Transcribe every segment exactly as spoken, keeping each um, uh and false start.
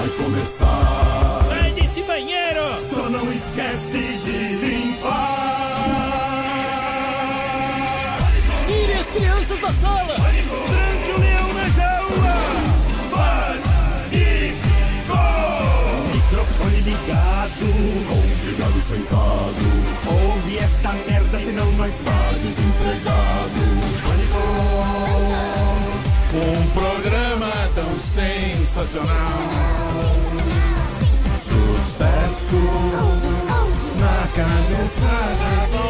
vai começar. Sai desse banheiro! Só não esquece de limpar. Tire as crianças da sala! Tranque o leão na jaula. Pânico! Microfone ligado, convidado sentado. Ouve essa merda, senão nós tá desempregado. Pânico! Um programa tão sensacional. Sucesso na canetada.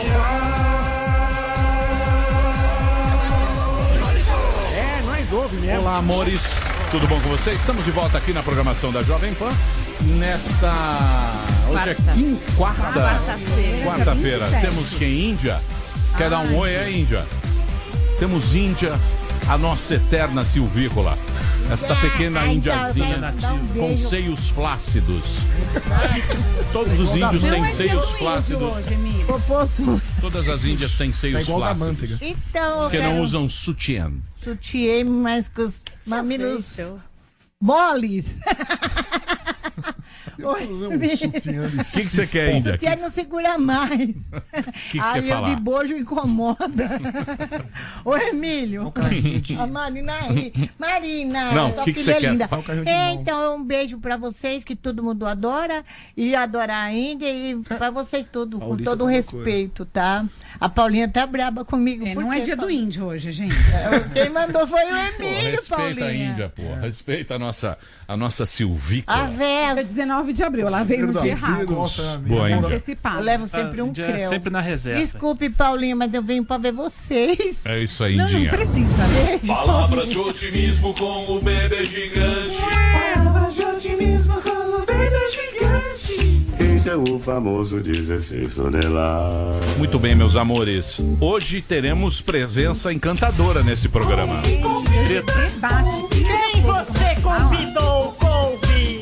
É, nós ouve mesmo. Olá, amores. Tudo bom com vocês? Estamos de volta aqui na programação da Jovem Pan. Nesta... Hoje é quim... quarta... Quarta-feira. Quarta-feira. Temos quem? Índia? Quer dar um oi, é Índia? Temos Índia, a nossa eterna silvícola. Esta pequena indiazinha com seios flácidos. Todos os índios têm seios flácidos. Todas as índias têm seios flácidos. Então, Porque não usam sutiã. sutiã, mas com os mamilos moles. O que você quer, Índia? O sutiã não segura mais. que Aí você eu falar? de bojo incomoda. Ô, Emílio. A Marina aí. Marina. Não, sua que que filha você quer? linda. Fala o carrinho de É, mão. então, um beijo pra vocês, que todo mundo adora. E adora a Índia. E pra vocês tudo, com Paulista todo o é uma respeito, tá? A Paulinha tá braba comigo. É, Por não quê, é dia do Paulinha? índio hoje, gente. Quem mandou foi o Pô, Emílio, respeita Paulinha. a Índia, pô. Respeita a nossa, a nossa A silvícola. véia. É dezenove de abril, ela veio no dia errado. Boa, Índia. Antecipado. Eu levo sempre um Índia é creu. sempre na reserva. Desculpe, Paulinha, mas eu venho pra ver vocês. É isso aí, Não, não Indinha. precisa. Beijo. Palavras de otimismo com o bebê gigante. Palavras de otimismo com o bebê gigante. Esse é o famoso dezesseis toneladas. Muito bem, meus amores. Hoje teremos presença encantadora nesse programa. Debate. Quem você convidou, Couve?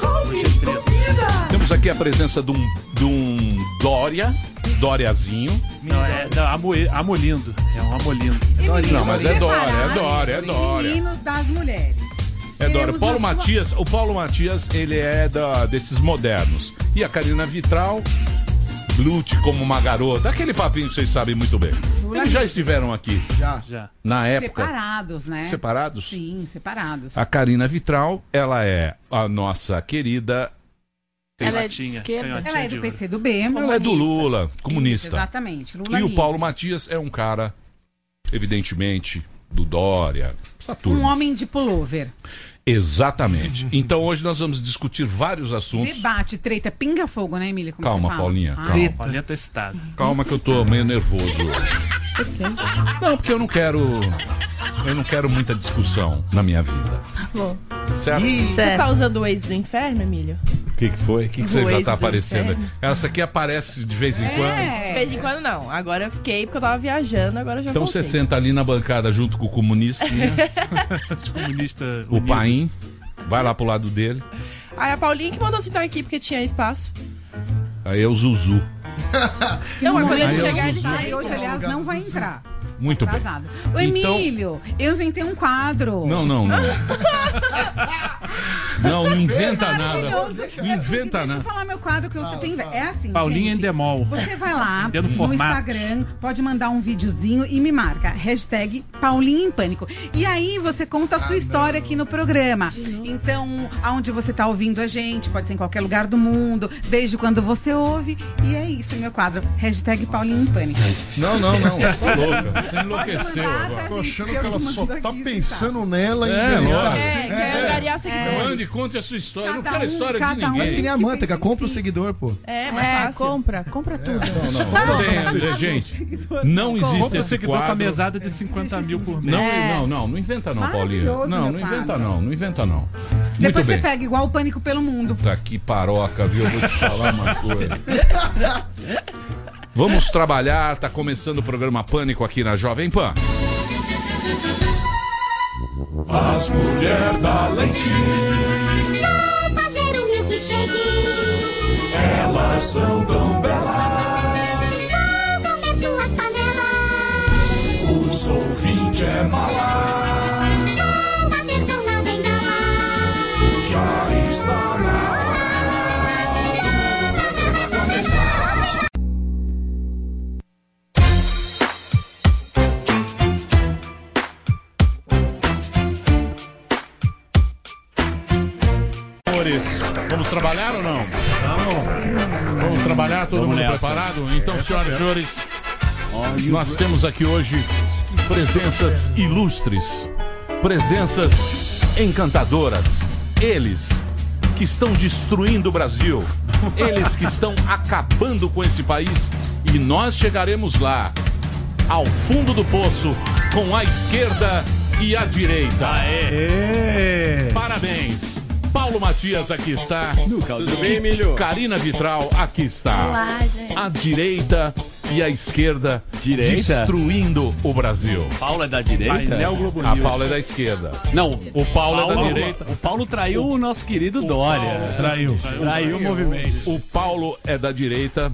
Temos aqui a presença de um, de um Dória, Dóriazinho. Não, é não, Amo- Amolindo. É um Amolindo. Não, mas é Dória, é Separar Dória, é os Dória. meninos das mulheres. É Dória. Queremos O Paulo a sua- Matias, o Paulo Matias, ele é da, desses modernos. E a Karina Vitral lute como uma garota. Aquele papinho que vocês sabem muito bem. Eles já estiveram aqui Já. Já. na época. Separados, né? Separados? Sim, separados. A Karina Vitral, ela é a nossa querida. Ela é de Canhotinha, esquerda? canhotinha Ela é de do ouro. P C do B. Ela é do Lula, Isso, comunista. exatamente. Lula E o livre. Paulo Matias é um cara, evidentemente, do Dória, essa turma. Um homem de pullover. Exatamente. Então hoje nós vamos discutir vários assuntos. Debate, treta, pinga-fogo, né, Emília? Como Calma, você fala? Paulinha, Ah, calma. Paulinha tá excitado. Calma que eu tô meio nervoso hoje. Não, porque eu não quero. Eu não quero muita discussão na minha vida. Bom. Certo? Você tá usando o ex do inferno, Emílio? O que, que foi? O que, que você Do já ex tá do aparecendo? inferno. Essa aqui aparece de vez em quando. É. De vez em quando não. Agora eu fiquei porque eu tava viajando, agora eu já Então voltei. você senta ali na bancada junto com o comunista, Comunista. o unido. Paim. Vai lá pro lado dele. Aí a Paulinha que mandou sentar aqui porque tinha espaço. Aí é o Zuzu. Não, mas quando ele Aí eu- chegar, ele Sai sai. hoje, aliás, não vai entrar. Muito bem. Atrasado. Ô, Então- Emílio, eu inventei um quadro. Não, não, não. Não, não inventa nada. Maravilhoso. Não inventa Deixa eu nada. falar meu quadro que você tem. É assim, Paulinha gente. em demol. Você vai lá Dentro do no formato. Instagram, pode mandar um videozinho e me marca. Hashtag Paulinha em Pânico. E aí você conta a sua história aqui no programa. Então, aonde você tá ouvindo a gente, pode ser em qualquer lugar do mundo, desde quando você ouve. E é isso, meu quadro. Hashtag Paulinha em Pânico. Não, não, não. Você é louca. Você enlouqueceu Mandar, agora. tá, Tô gente, achando eu que ela só mando tá aqui, pensando nela É, em lógico. É, quer angariar seguidores. Mande, conte a sua história. Eu não Cada quero um- história de cada um- ninguém. Mas que nem a Que manteiga, pensa em compra o si. seguidor, pô. É, mais É, fácil. compra, compra tudo. Não, não. Tudo bem, gente. Não existe Compra o esse seguidor com a quadro. mesada de cinquenta mil por mês. Não, É. não, não. Não inventa não, Paulinha. Maravilhoso, Não, meu não inventa quadro. não. Não inventa não. Muito Depois bem. você pega igual o Pânico pelo Mundo. Tá aqui paroca, viu? Eu vou te falar uma coisa. Vamos trabalhar. Tá começando o programa Pânico aqui na Jovem Pan. As mulheres da leite, Vou fazer um milkshake. elas são tão belas. Vou comer suas panelas. Os ouvintes é mala. Vou bater com uma bengala. Já está na senhores, vamos trabalhar ou não? Vamos. Vamos trabalhar, todo Vamos mundo nessa. preparado? Então, senhoras e senhores, nós temos aqui hoje presenças ilustres, presenças encantadoras. Eles que estão destruindo o Brasil, eles que estão acabando com esse país, e nós chegaremos lá, ao fundo do poço, com a esquerda e a direita. Aê! Parabéns! Paulo Matias aqui está. Tudo bem, Emílio? Karina Vitral aqui está. Olá, gente. A direita e a esquerda Direita? destruindo o Brasil. Paulo é da direita? Painel Globo A News. Paula é da esquerda. Não, O Paulo, é da direita. O Paulo traiu o nosso querido Dória. Traiu. Traiu o movimento. O Paulo é da direita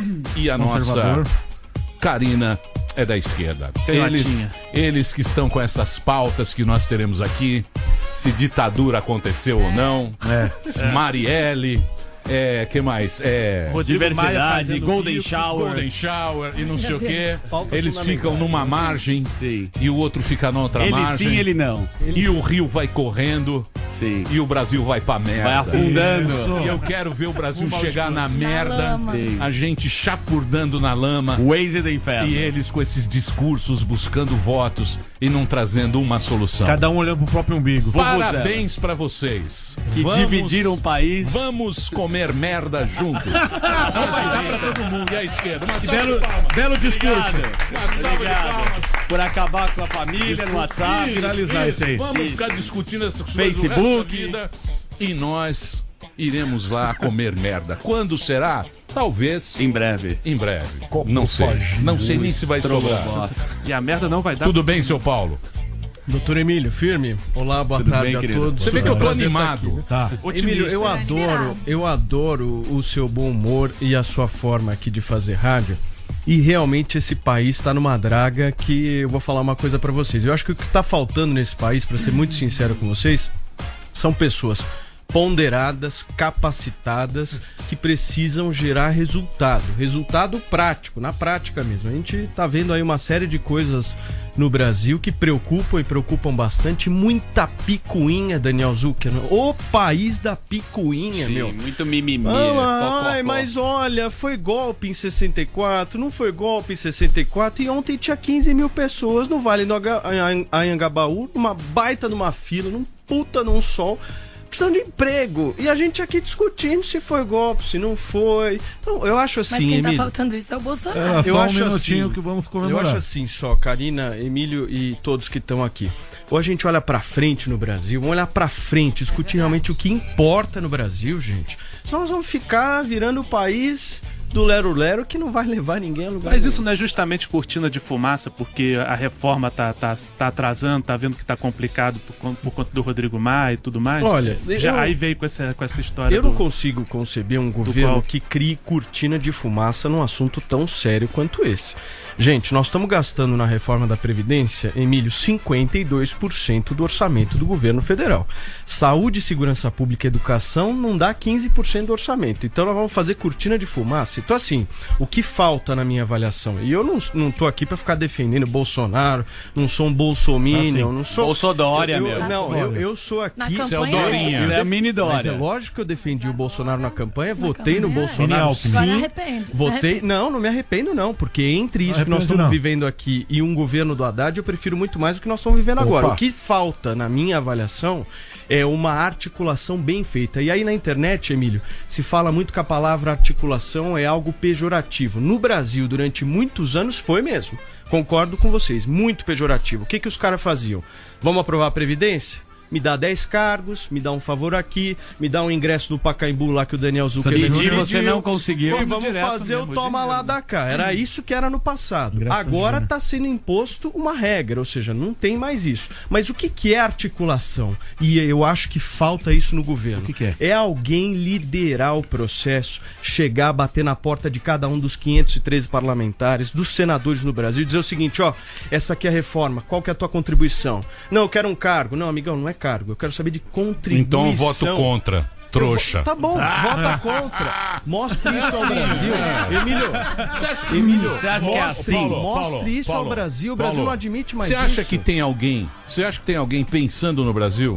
e a Conservador. nossa Karina é da esquerda. Canhotinha. Eles, eles que estão com essas pautas que nós teremos aqui, se ditadura aconteceu ou não, É. Marielle, é, que mais? É, Rodrigo Maia Diversidade, fazendo Golden bico, Shower. Golden Shower e não sei o quê. Pautas Eles ficam numa margem Sim. e o outro fica na outra Ele margem. sim, ele não. E o rio vai correndo Sim. e o Brasil vai pra merda. Vai afundando. E eu quero ver o Brasil Rumo ao chegar na escuro. merda, lama. Sim. a gente chafurdando na lama. Waze do inferno. E eles com esses discursos buscando votos e não trazendo uma solução. Cada um olhando pro próprio umbigo. Parabéns pra vocês. Que dividiram o país. Vamos comer merda juntos. Não vai dar pra todo mundo. E a esquerda. Uma salva Belo, de palmas. belo discurso. Obrigado. Uma salva de Obrigado palmas. por acabar com a família no WhatsApp. Viralizar isso aí. Vamos Isso. ficar discutindo essas coisas Facebook. o resto da vida. E nós iremos lá comer merda. Quando será? Talvez Em breve. em breve. Não sei. Não sei nem se vai sobrar. E a merda não vai dar. Tudo bem, seu Paulo? Doutor Emílio, firme? Olá, boa Tudo tarde bem, a querido? todos. Você vê que eu tô Prazer animado. estar aqui. Tá. Emílio, eu adoro, eu adoro o seu bom humor e a sua forma aqui de fazer rádio. E realmente esse país está numa draga que eu vou falar uma coisa pra vocês. Eu acho que o que tá faltando nesse país, pra ser muito sincero com vocês, são pessoas ponderadas, capacitadas, que precisam gerar resultado. Resultado prático, na prática mesmo. A gente tá vendo aí uma série de coisas no Brasil que preocupam e preocupam bastante. Muita picuinha, Daniel Zuckerman. O país da picuinha, Sim, meu. muito mimimi. Ah, Cocó, ai, cocó. mas olha, foi golpe em sessenta e quatro, não foi golpe em sessenta e quatro, e ontem tinha quinze mil pessoas no Vale do Aga- Anhan- Anhangabaú, numa baita numa fila, num puta num sol, precisando de emprego. E a gente aqui discutindo se foi golpe, se não foi. Então, eu acho Mas assim, quem tá Emílio. faltando isso é o Bolsonaro. É, Eu só um acho minutinho assim, que vamos Eu comemorar. acho assim só, Karina, Emílio e todos que estão aqui. Ou a gente olha pra frente no Brasil, vamos olhar pra frente, discutir realmente o que importa no Brasil, gente. Senão nós vamos ficar virando o país do lero-lero que não vai levar ninguém a lugar Mas nenhum. isso não é justamente cortina de fumaça, porque a reforma tá, tá, tá atrasando, tá vendo que tá complicado por, con- por conta do Rodrigo Maia e tudo mais? Olha, Já, eu- aí veio com essa, com essa história. Eu não do- consigo conceber um governo golpe. que crie cortina de fumaça num assunto tão sério quanto esse. Gente, nós estamos gastando na reforma da Previdência, Emílio, cinquenta e dois por cento do orçamento do governo federal. Saúde, segurança pública e educação não dá quinze por cento do orçamento. Então nós vamos fazer cortina de fumaça. Então assim, o que falta na minha avaliação? E eu não, não tô aqui para ficar defendendo Bolsonaro, não sou um bolsominion, não sou... Bolsodória, eu, meu. Não, eu, eu sou aqui... Na Isso é o campanha, Dorinha. Isso é a mini Mas Dória. é lógico que eu defendi o Bolsonaro na campanha, votei no campanha. Bolsonaro, Alckmin. Agora sim. arrepende. se Votei. arrepende. Não, não me arrependo, não, porque entre isso Não que nós arrepende, estamos não. vivendo aqui e um governo do Haddad, eu prefiro muito mais o que nós estamos vivendo agora. O que falta, na minha avaliação, é uma articulação bem feita. E aí na internet, Emílio, se fala muito que a palavra articulação é algo pejorativo. No Brasil, durante muitos anos, foi mesmo. Concordo com vocês, muito pejorativo. O que, que os caras faziam? Vamos aprovar a Previdência? Me dá dez cargos, me dá um favor aqui, me dá um ingresso no Pacaembu lá que o Daniel Zuckerman Pedir pediu. você não conseguiu. E vamos direto fazer mesmo, o toma dinheiro. lá da cá. Era isso que era no passado. Ingresso Agora de está sendo imposto uma regra, ou seja, não tem mais isso. Mas o que, que é articulação? E eu acho que falta isso no governo. O que que é? É alguém liderar o processo, chegar, bater na porta de cada um dos quinhentos e treze parlamentares, dos senadores no Brasil, e dizer o seguinte, ó, essa aqui é a reforma, qual que é a tua contribuição? Não, eu quero um cargo. Não, amigão, não é cargo, eu quero saber de contribuição. Então eu voto contra. Trouxa. Tá bom, vota contra. Mostre isso ao Brasil. Emílio, Emílio, Você acha que é mostre, assim? mostre Paulo, isso Paulo, ao Brasil. O Brasil Paulo, não admite mais Você isso. acha que tem alguém? Você acha que tem alguém pensando no Brasil?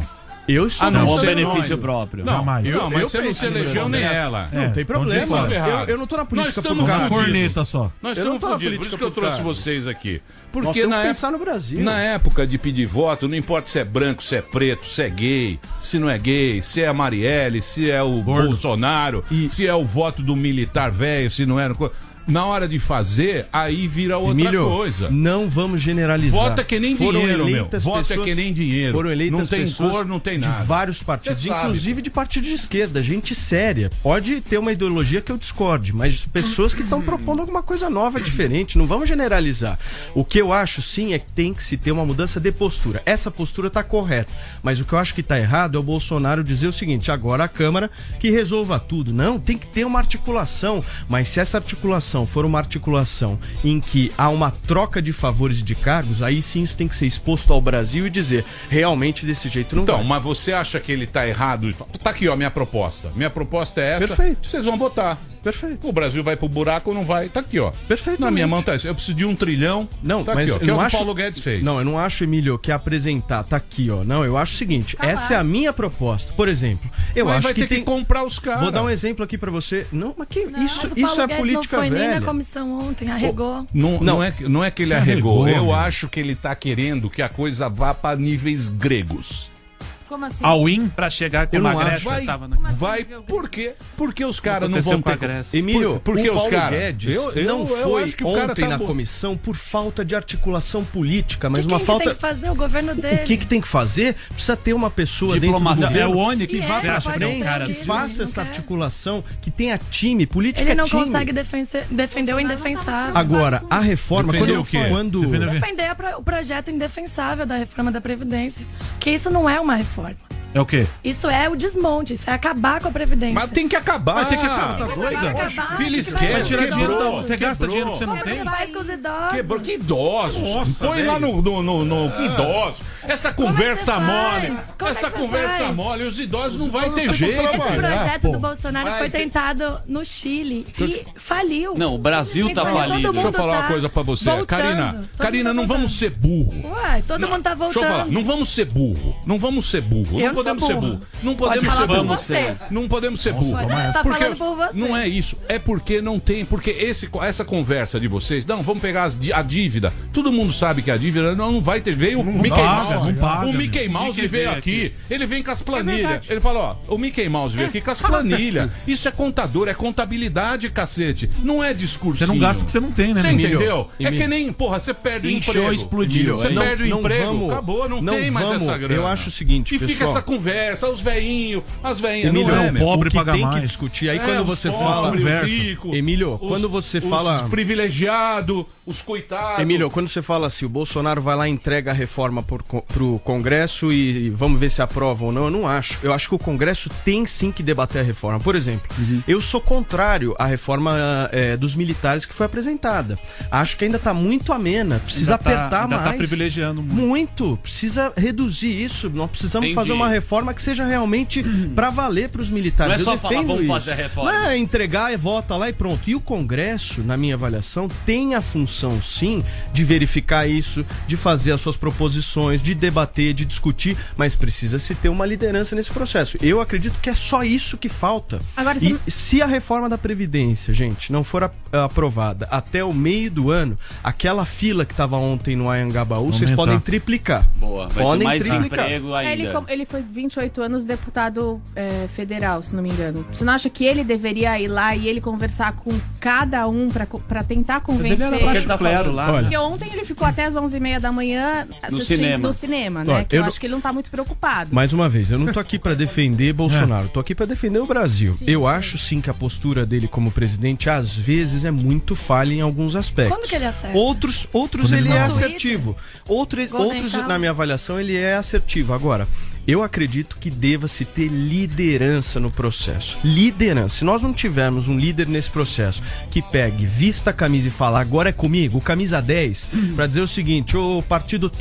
Eu estou Ah, não, Com você benefício não, próprio. Não, Jamais. eu, não mas eu você não penso se em elegeu nem remuneração. ela. É, Não tem problema. Então você tá Eu, errado. eu não tô na política Nós por estamos cargo. corneta só. Nós Eu não estamos tô na fodidos. Por política isso que eu por trouxe cargo. vocês aqui. Nós Porque temos na que época, pensar no Brasil. na época de pedir voto, não importa se é branco, se é preto, se é gay, se não é gay, se é a Marielle, se é o Gordo. Bolsonaro, E- se é o voto do militar velho, se não é... Na hora de fazer, aí vira outra Emílio, coisa. não vamos generalizar. Voto é que nem Foram dinheiro, meu. eleitas Voto é pessoas- que nem dinheiro. Foram eleitas Não tem pessoas cor, não tem de nada. vários partidos, Você sabe, inclusive de partidos de esquerda, gente séria. Pode ter uma ideologia que eu discorde, mas pessoas que estão propondo alguma coisa nova, diferente. Não vamos generalizar. O que eu acho, sim, é que tem que se ter uma mudança de postura. Essa postura está correta, mas o que eu acho que está errado é o Bolsonaro dizer o seguinte: agora a Câmara que resolva tudo. Não, tem que ter uma articulação, mas se essa articulação for uma articulação em que há uma troca de favores e de cargos, aí sim isso tem que ser exposto ao Brasil e dizer, realmente desse jeito não Então, vai. mas você acha que ele tá errado? Tá aqui, ó, minha proposta. Minha proposta é essa. Perfeito. Vocês vão votar. Perfeito. O Brasil vai pro buraco ou não vai? Tá aqui, ó. Perfeitamente. Na minha mão tá isso. Eu preciso de um trilhão. Não, tá mas aqui, ó, eu que é o não que o acho... Paulo Guedes fez. Não, eu não acho, Emílio, que apresentar, tá aqui, ó. Não, eu acho o seguinte, Tá essa lá. é a minha proposta. Por exemplo, eu Mas acho vai que ter tem... que comprar os caras. Vou dar um exemplo aqui pra você. Não, mas que Não, isso, mas o isso Paulo é Guedes política não foi velha. nem na comissão ontem, arregou. Não, não. Não. é, que- não é que ele arregou. Arregou, Eu meu. acho que ele tá querendo que a coisa vá pra níveis gregos. Como assim? All-in pra chegar Eu como não a acho. Grécia Vai, tava na... vai. Por quê? Porque os caras não Aconteceu vão com a ter... Grécia. Emílio, Por- porque o os Paulo cara- Guedes eu- eu- não eu foi acho que o cara ontem tá na bom. comissão por falta de articulação política, mas E uma quem falta... que tem que fazer? O governo dele. O que, que tem que fazer? Precisa ter uma pessoa Diplomacia. dentro do É governo o ONI que E que é, vá pra pode frente, ser cara, que ele, faça não essa quer. articulação, que tenha time, política Ele é não time. consegue defender, defender o indefensável. Agora, a reforma, Defender quando, o quê? quando Defender o quê? Defender a pro- o projeto indefensável da reforma da Previdência. Que isso não é uma reforma. É o quê? Isso é o desmonte, isso é acabar com a Previdência. Mas tem que acabar. Vai ter que acabar, tá doida? Acabar, Filho, que vai esquece, fazer? dinheiro da- quebrou. você gasta quebrou. dinheiro que você não Como tem? você faz com os idosos? Quebrou. Que idosos. Nossa, Põe lá velho. no, no, no, no- que idosos. Essa Como é que conversa você mole. faz? Como é Essa que você conversa faz? mole. Os idosos não vai ter jeito. Esse projeto do Bolsonaro Vai foi ter- tentado no Chile e faliu. Não, o Brasil tá Todo falido. mundo Deixa eu falar tá uma coisa pra você. voltando. Karina, Todo Karina, mundo não tá vamos ser burro. Uai, todo mundo tá voltando. Deixa eu falar, não vamos ser burro. Não vamos ser burro. Eu não não podemos sou ser burro. burro. Não Pode podemos falar ser por burro. você. Não podemos ser burro. Pode tá Porque falando por você. não é isso. É porque não tem. Porque esse, essa conversa de vocês. Não, vamos pegar as di- a dívida. Todo mundo sabe que a dívida não, não vai ter. Veio o Mickey paga, Mouse. não paga, o Mickey meu. Mouse Mickey veio veio aqui. Ele vem com as planilhas. verdade. Ele fala, ó, o Mickey Mouse veio aqui com as planilhas. Isso é contador, é contabilidade, cacete. Não é discurso. Você não gasta o que você não tem, né, Você Emílio? entendeu? É Emílio. que nem, porra, você perde o Inchou, emprego. explodiu. Você Não- perde o não emprego, vamos- acabou, não, não tem mais vamos- essa grana. eu acho o seguinte, E fica pessoal. essa conversa, os veinhos, as veinhas, Emílio, não é, o meu? pobre o que paga tem que mais. discutir, aí É, quando os você pobres, fala... os Conversa. ricos, Emílio, os- quando você os fala... privilegiados, os coitados. Emílio, quando você fala assim, o Bolsonaro vai lá e entrega a reforma por, co- pro Congresso e vamos ver se aprova ou não, eu não acho. Eu acho que o Congresso tem sim que debater a reforma. Por exemplo, eu sou contrário à reforma eh, dos militares que foi apresentada. Acho que ainda tá muito amena, precisa Ainda tá- apertar ainda mais. tá privilegiando muito. Muito, precisa reduzir isso. Nós precisamos Entendi. fazer uma reforma que seja realmente pra valer pros militares. Não é só eu falar, defendo vamos isso. fazer a reforma. Não é entregar e vota lá e pronto. E o Congresso, na minha avaliação, tem a função sim de verificar isso, de fazer as suas proposições, de debater, de discutir, mas precisa se ter uma liderança nesse processo. Eu acredito que é só isso que falta. Agora, e você- se a reforma da Previdência, gente, não for a- aprovada até o meio do ano, aquela fila que estava ontem no Anhangabaú, vocês Aumentar. podem triplicar. Boa, vai ter Podem mais triplicar. emprego É, ele, ainda. com- ele foi vinte e oito anos deputado é, federal, se não me engano. Você não acha que ele deveria ir lá e ele conversar com cada um pra, co- pra tentar convencer? Ele era baixo clero lá. Olha, Porque ontem ele ficou até as onze e meia da manhã assistindo cinema. no cinema, né? Olha, que eu, eu não- acho que ele não tá muito preocupado. Mais uma vez, eu não tô aqui pra defender Bolsonaro, tô aqui pra defender o Brasil. Sim, eu sim. acho sim que a postura dele como presidente às vezes é muito falha em alguns aspectos. Quando que ele acerta? Outros, outros Quando ele ele é não- assertivo. Outros, Golden outros Shower. na minha avaliação, ele é assertivo. Agora, eu acredito que deva-se ter liderança no processo. Liderança. Se nós não tivermos um líder nesse processo que pegue, vista a camisa e fala, agora é comigo, camisa dez, pra dizer o seguinte, ô partido tal,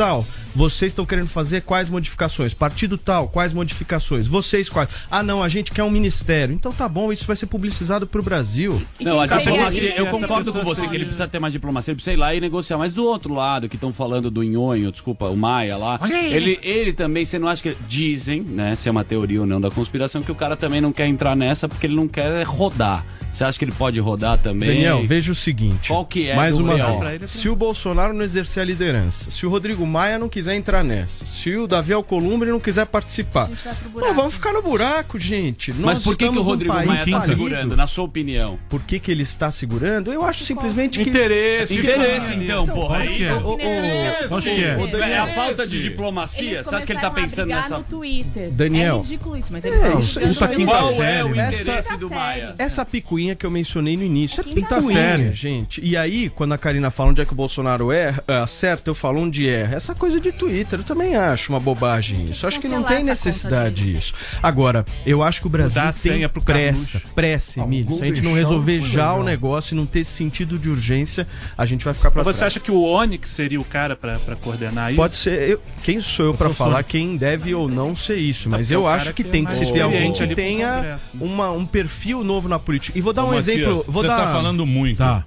Vocês estão querendo fazer quais modificações? Partido tal, quais modificações? Vocês quais? Ah, não, a gente quer um ministério. Então tá bom, isso vai ser publicizado pro Brasil. Não, a diplomacia, eu essa concordo com pessoa você que ele seria- precisa ter mais diplomacia, ele precisa ir lá e negociar. Mas do outro lado, que estão falando do Nhonho, desculpa, o Maia lá, Olha aí. ele, ele também, você não acha que... Dizem, né, se é uma teoria ou não da conspiração, que o cara também não quer entrar nessa porque ele não quer rodar. Você acha que ele pode rodar também? Daniel, veja o seguinte. Qual que é mais do uma real? vez. Se o Bolsonaro não exercer a liderança, se o Rodrigo Maia não quiser entrar nessa, se o Davi Alcolumbre não quiser participar, não, vamos ficar no buraco, gente. Mas Nós por que, que estamos o num Rodrigo país Maia está falido. segurando, na sua opinião? Por que, que ele está segurando? Eu acho simplesmente que... Interesse, interesse então, porra. Acho que é. Ô, ô, ô, Acho que é. ô, Daniel, É a falta de diplomacia? Você acha que ele tá pensando nessa... no Twitter. Daniel. É ridículo isso, mas É, eles estão isso- brigando isso no aqui Twitter. Qual é o Essa- interesse do Maia? Essa picuinha que eu mencionei no início é Quinta picuinha, série. gente. E aí, quando a Karina fala onde é que o Bolsonaro erra, é, acerta, eu falo onde erra. Essa coisa de Twitter, eu também acho uma bobagem isso. Acho que não cancelar tem essa necessidade disso. Agora, eu acho que o Brasil Mudar a tem senha pro pressa. Carluxo. Pressa, Emílio. Se a gente não deixar, resolver foi já legal. o negócio e não ter esse sentido de urgência, a gente vai ficar pra Mas você trás. acha que o Onyx seria o cara pra, pra coordenar isso? Pode ser. Eu, quem sou eu pra sou falar Sônico. quem deve ou não ser isso? Mas porque é eu o acho cara que que é tem que mais se ter alguém experiente que ali pro tenha Congresso, né? uma, um perfil novo na política. E vou dar Ô, um Matias, exemplo. Vou você dar... tá falando muito. Tá.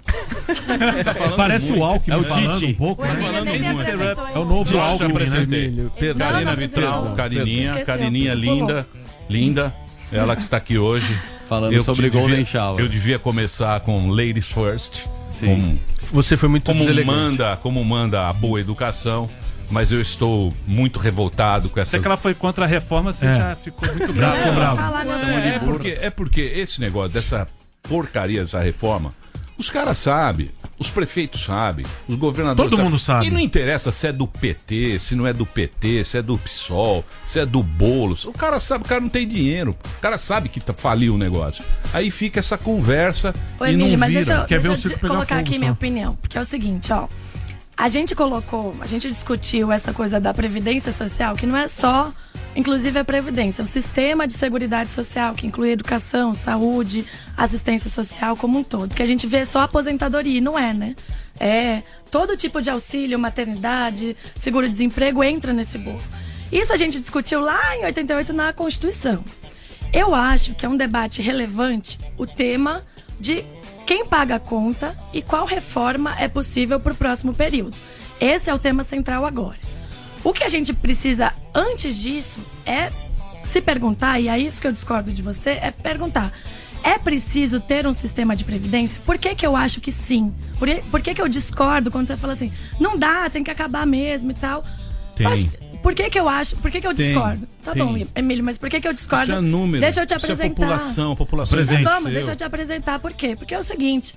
Tá falando Parece muito. o Alckmin É o falando Tite. um pouco, O né? Emílio nem me apresentou É o ainda. novo Já te Alckmin, né? apresentei. Emílio, perdão. Karina Não, Vitral, não, Carininha, esqueceu, Carininha pulou. linda, linda, ela que está aqui hoje. Falando Eu sobre que devia- Golden Shower. Eu devia começar com Ladies First, Sim. como, Você foi muito como deselegante. manda, como manda a boa educação, mas eu estou muito revoltado com Se essas... é que ela foi contra a reforma, você É. já ficou muito Já bravo. ficou bravo. Falar não. É, é porque, é porque esse negócio dessa porcaria dessa reforma, os caras sabem, os prefeitos sabem, os governadores Todo sabem. mundo sabe. E não interessa se é do P T, se não é do P T, se é do PSOL, se é do Boulos. O cara sabe, o cara não tem dinheiro. O cara sabe que tá, faliu o negócio. Aí fica essa conversa Ô, e Emílio, não mas vira. deixa, eu- Quer ver deixa o eu circo de- pegar colocar fogo, aqui só. minha opinião. Porque é o seguinte, ó. A gente colocou, a gente discutiu essa coisa da Previdência Social, que não é só, inclusive, a Previdência, é o sistema de seguridade social, que inclui educação, saúde, assistência social como um todo. Que a gente vê só aposentadoria, e não é, né? É, todo tipo de auxílio, maternidade, seguro-desemprego entra nesse bolo. Isso a gente discutiu lá em oitenta e oito na Constituição. Eu acho que é um debate relevante o tema de quem paga a conta e qual reforma é possível para o próximo período. Esse é o tema central agora. O que a gente precisa, antes disso, é se perguntar, e é isso que eu discordo de você, é perguntar: é preciso ter um sistema de previdência? Por que que eu acho que sim? Por, por que que eu discordo quando você fala assim, não dá, tem que acabar mesmo e tal? Tem. Eu acho- por que que eu acho, por que que eu Tem, discordo? Tá tem. bom, Emílio, mas por que que eu discordo? Isso é número. Deixa eu te Isso é apresentar. população, a população Presente. Vamos, seu. deixa eu te apresentar por quê? Porque é o seguinte,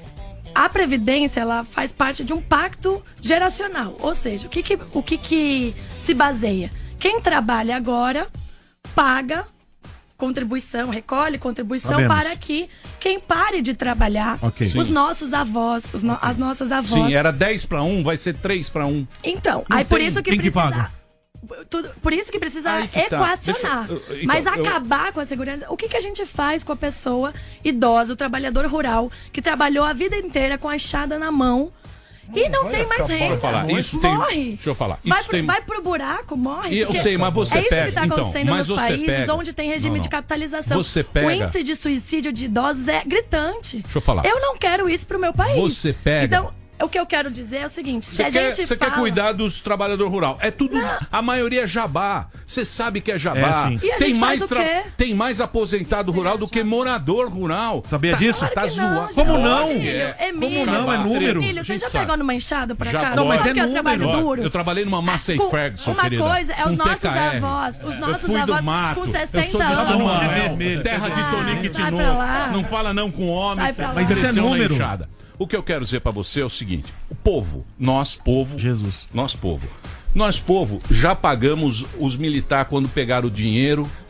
a Previdência, ela faz parte de um pacto geracional. Ou seja, o que que, o que, que se baseia? Quem trabalha agora paga contribuição, recolhe contribuição Sabemos. para que quem pare de trabalhar, Ok. os Sim. nossos avós, os no- as nossas avós. Sim, era dez para um, vai ser três para um. Então, Não aí por tem- isso que quem que precisa... paga? Tudo, por isso que precisa Aí que tá. equacionar. Deixa eu- eu- Mas então, eu- acabar com a segurança. O que, que a gente faz com a pessoa idosa, o trabalhador rural, que trabalhou a vida inteira com a enxada na mão e não tem mais renda? Deixa eu falar, isso tem. Morre. Deixa eu falar. Vai Isso pro, tem. vai pro buraco, morre. E eu porque sei, mas você é isso pega, que tá então, acontecendo mas nos você países pega. onde tem regime Não, não. de capitalização. Você pega- O índice de suicídio de idosos é gritante. Deixa eu falar. Eu não quero isso pro meu país. Você pega- Então, o que eu quero dizer é o seguinte: se Você a quer, gente você fala... quer cuidar dos trabalhadores rurais. É tudo. A maioria é jabá. Você sabe que é jabá. É, sim. E a tem, gente mais faz o quê? tem mais aposentado rural do que morador rural. Sabia Tá- disso? Claro Tá que não, zoado. Como gente. não? Emílio, É. Emílio, Como não? É número. Emílio, A você gente já sabe. pegou numa enxada pra Já cá? pegou. Não, mas Sabe é que eu número. trabalho Ó, duro. eu trabalhei numa Massey Com- Ferguson, uma querida. coisa é os com nossos T K R. avós, os Eu nossos fui do avós mato. com Eu sessenta sou de anos. São Não, Manuel, é vermelho. terra de Ah, Tonique de sai novo. pra lá. Não fala não com homem. Sai pra lá. Mas isso é cresceu na número. enxada. O que eu quero dizer pra você é o seguinte: o povo, nós povo, Jesus. nós povo, nós povo já pagamos os militares quando pegaram o dinheiro,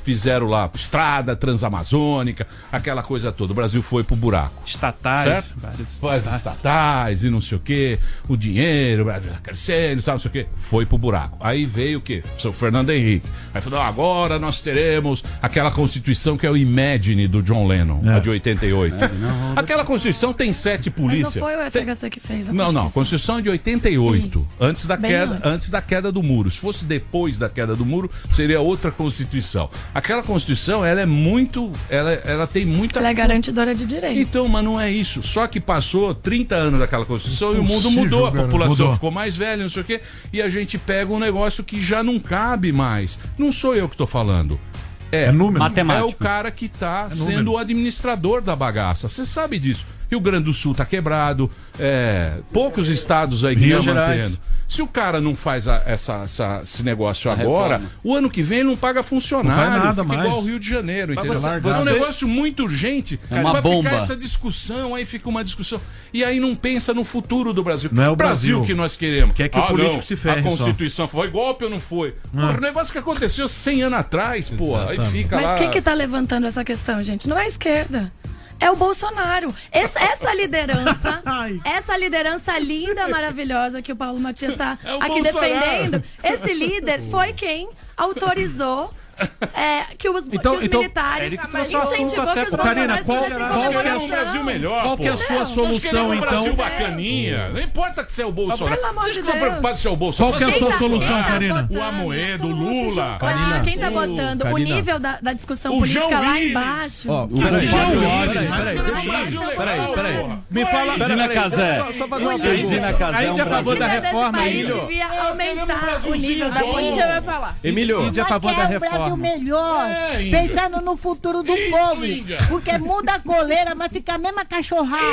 fizeram lá estrada transamazônica, aquela coisa toda. O Brasil foi pro buraco. Estatais. Certo? Vários estatais. estatais e não sei o quê. O dinheiro, o Brasil crescendo, não sei o quê. Foi pro buraco. Aí veio o quê? O seu Fernando Henrique. Aí falou, agora nós teremos aquela Constituição que é o Imagine do John Lennon, é. a de oitenta e oito. É, não, aquela Constituição tem sete polícias. Mas não foi o F H C que fez a Não, não. Constituição de oitenta e oito. Isso. Antes da, queda, antes. antes da queda do muro. Se fosse depois da queda do muro, seria outra Constituição. Aquela Constituição, ela é muito... Ela, ela tem muita... Ela é garantidora de direitos. Então, mas não é isso. Só que passou trinta anos daquela Constituição e o mundo mudou. A população mudou. Ficou mais velha, não sei o quê. E a gente pega um negócio que já não cabe mais. Não sou eu que tô falando. É, é número. É o cara que tá é sendo o administrador da bagaça. Você sabe disso. Rio Grande do Sul tá quebrado. É, poucos estados aí que estão mantendo. Se o cara não faz a, essa, essa, esse negócio a agora, reforma. O ano que vem ele não paga funcionário. Não nada fica mais. Igual o Rio de Janeiro, entendeu? Você, é um negócio muito urgente. É uma bomba. Ficar essa discussão, aí fica uma discussão. E aí não pensa no futuro do Brasil. Não é o Brasil, Brasil que nós queremos. Quer que ah, o político não, se ferre. A Constituição só. Foi golpe ou não foi? Ah. Porra, o negócio que aconteceu cem anos atrás, porra. Aí fica Mas lá... quem que tá levantando essa questão, gente? Não é a esquerda. É o Bolsonaro. Essa, essa liderança, essa liderança linda, maravilhosa que o Paulo Matias está é aqui Bolsonaro. defendendo, esse líder foi quem autorizou é, que os, então, que os então, militares incentivou que os Karina, qual, qual que é um Brasil melhor? Qual que é a sua não, solução, então? Um Brasil bacaninha. Não importa que você é o Bolsonaro. Vocês estão preocupados se é o Bolsonaro. Qual que é a sua tá, solução, tá Karina? O Amoedo, o Lula. Karina, quem tá botando o, o nível da, da discussão o política João lá embaixo? Ó, o Peraí, peraí. Me fala... Zina Casé. Só fazer uma pergunta. A gente é a favor da reforma, Emílio. Devia aumentar o nível da política, vai falar. Emílio, a gente é a favor da reforma. Melhor, é, pensando no futuro do Isso, povo, Índia. Porque muda a coleira, mas fica a mesma cachorrada.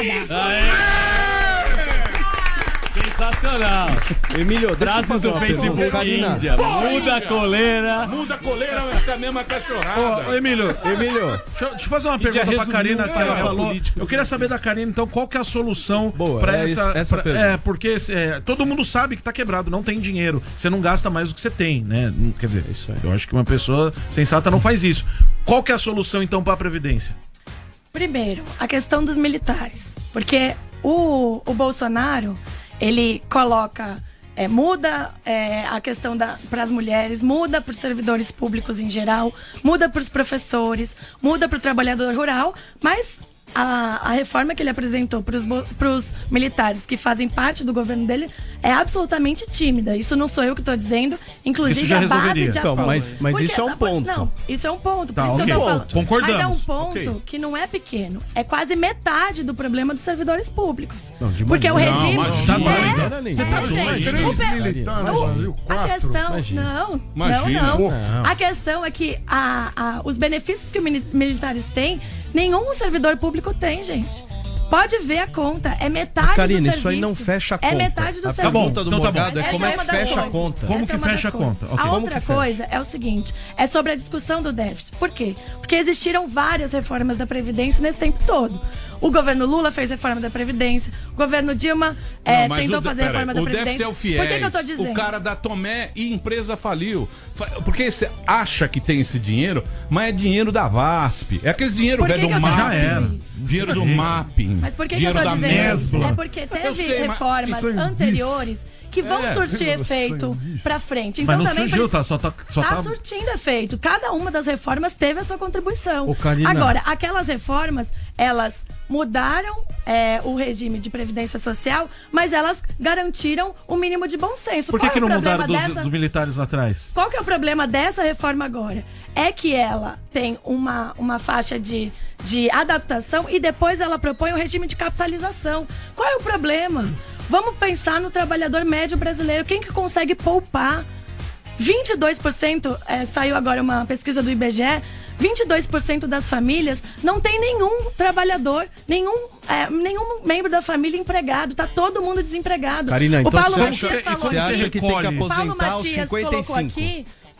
Sensacional. Emílio, Braços do Facebook Índia. Muda a coleira. Muda a coleira, vai ficar a mesma cachorrada. Ô, Emílio, Emílio, deixa, deixa eu fazer uma pergunta pra Karina que ela falou. Político. Eu queria saber da Karina, então, qual que é a solução Boa, pra é essa... essa pra, é, porque é, todo mundo sabe que tá quebrado, não tem dinheiro. Você não gasta mais do que você tem, né? Quer dizer, isso eu acho que uma pessoa sensata não faz isso. Qual que é a solução, então, pra Previdência? Primeiro, a questão dos militares. Porque o, o Bolsonaro... Ele coloca, é, muda é, a questão para as mulheres, muda para os servidores públicos em geral, muda para os professores, muda para o trabalhador rural, mas a, a reforma que ele apresentou para os militares que fazem parte do governo dele é absolutamente tímida. Isso não sou eu que estou dizendo, inclusive a base de então, apoio. Mas, mas isso é um ponto. Não, isso é um ponto, tá, por isso okay. que eu tô falando. Concordamos. Mas é um ponto okay. que não é pequeno. É quase metade do problema dos servidores públicos. Não, de Porque o regime... Não, tá doido. É, Você tá doido. Três militares, A questão... Não, Imagina. não, não. A questão é que a, a, os benefícios que os militares têm, nenhum servidor público tem, gente. Pode ver a conta, é metade Karina, do serviço. isso aí não fecha a conta. É metade do a serviço. Tá bom, então, do tá Morgado é como é que fecha a conta. Como que fecha a conta? A outra coisa é o seguinte, é sobre a discussão do déficit. Por quê? Porque existiram várias reformas da Previdência nesse tempo todo. O governo Lula fez reforma da Previdência, o governo Dilma é, não, tentou o, fazer pera, reforma da Previdência. O déficit é o fiéis, Por que, que eu tô dizendo? O cara da Tomé e empresa faliu. Porque você acha que tem esse dinheiro, mas é dinheiro da VASP. É aquele dinheiro que do que mapping. Dinheiro do mapping. Mas por que, dinheiro que eu tô da dizendo? Mesbla. É porque teve sei, reformas anteriores que vão é, surtir efeito pra frente. Então, mas não também surgiu, precisa... tá, só tá, só tá tá surtindo efeito. Cada uma das reformas teve a sua contribuição. Ô, Karina. Agora, aquelas reformas, elas mudaram é, o regime de previdência social, mas elas garantiram o mínimo de bom senso. Por que, Qual que é não problema mudaram dos, dessa... dos militares lá atrás? Qual que é o problema dessa reforma agora? É que ela tem uma, uma faixa de, de adaptação e depois ela propõe um regime de capitalização. Qual é o problema? Vamos pensar no trabalhador médio brasileiro. Quem que consegue poupar? vinte e dois por cento, é, saiu agora uma pesquisa do I B G E, vinte e dois por cento das famílias não tem nenhum trabalhador, nenhum, é, nenhum membro da família empregado. Tá todo mundo desempregado. Karina, então o Paulo você Matias acha, falou você acha que tem que aposentar Paulo Matias aos cinquenta e cinco? Colocou aqui,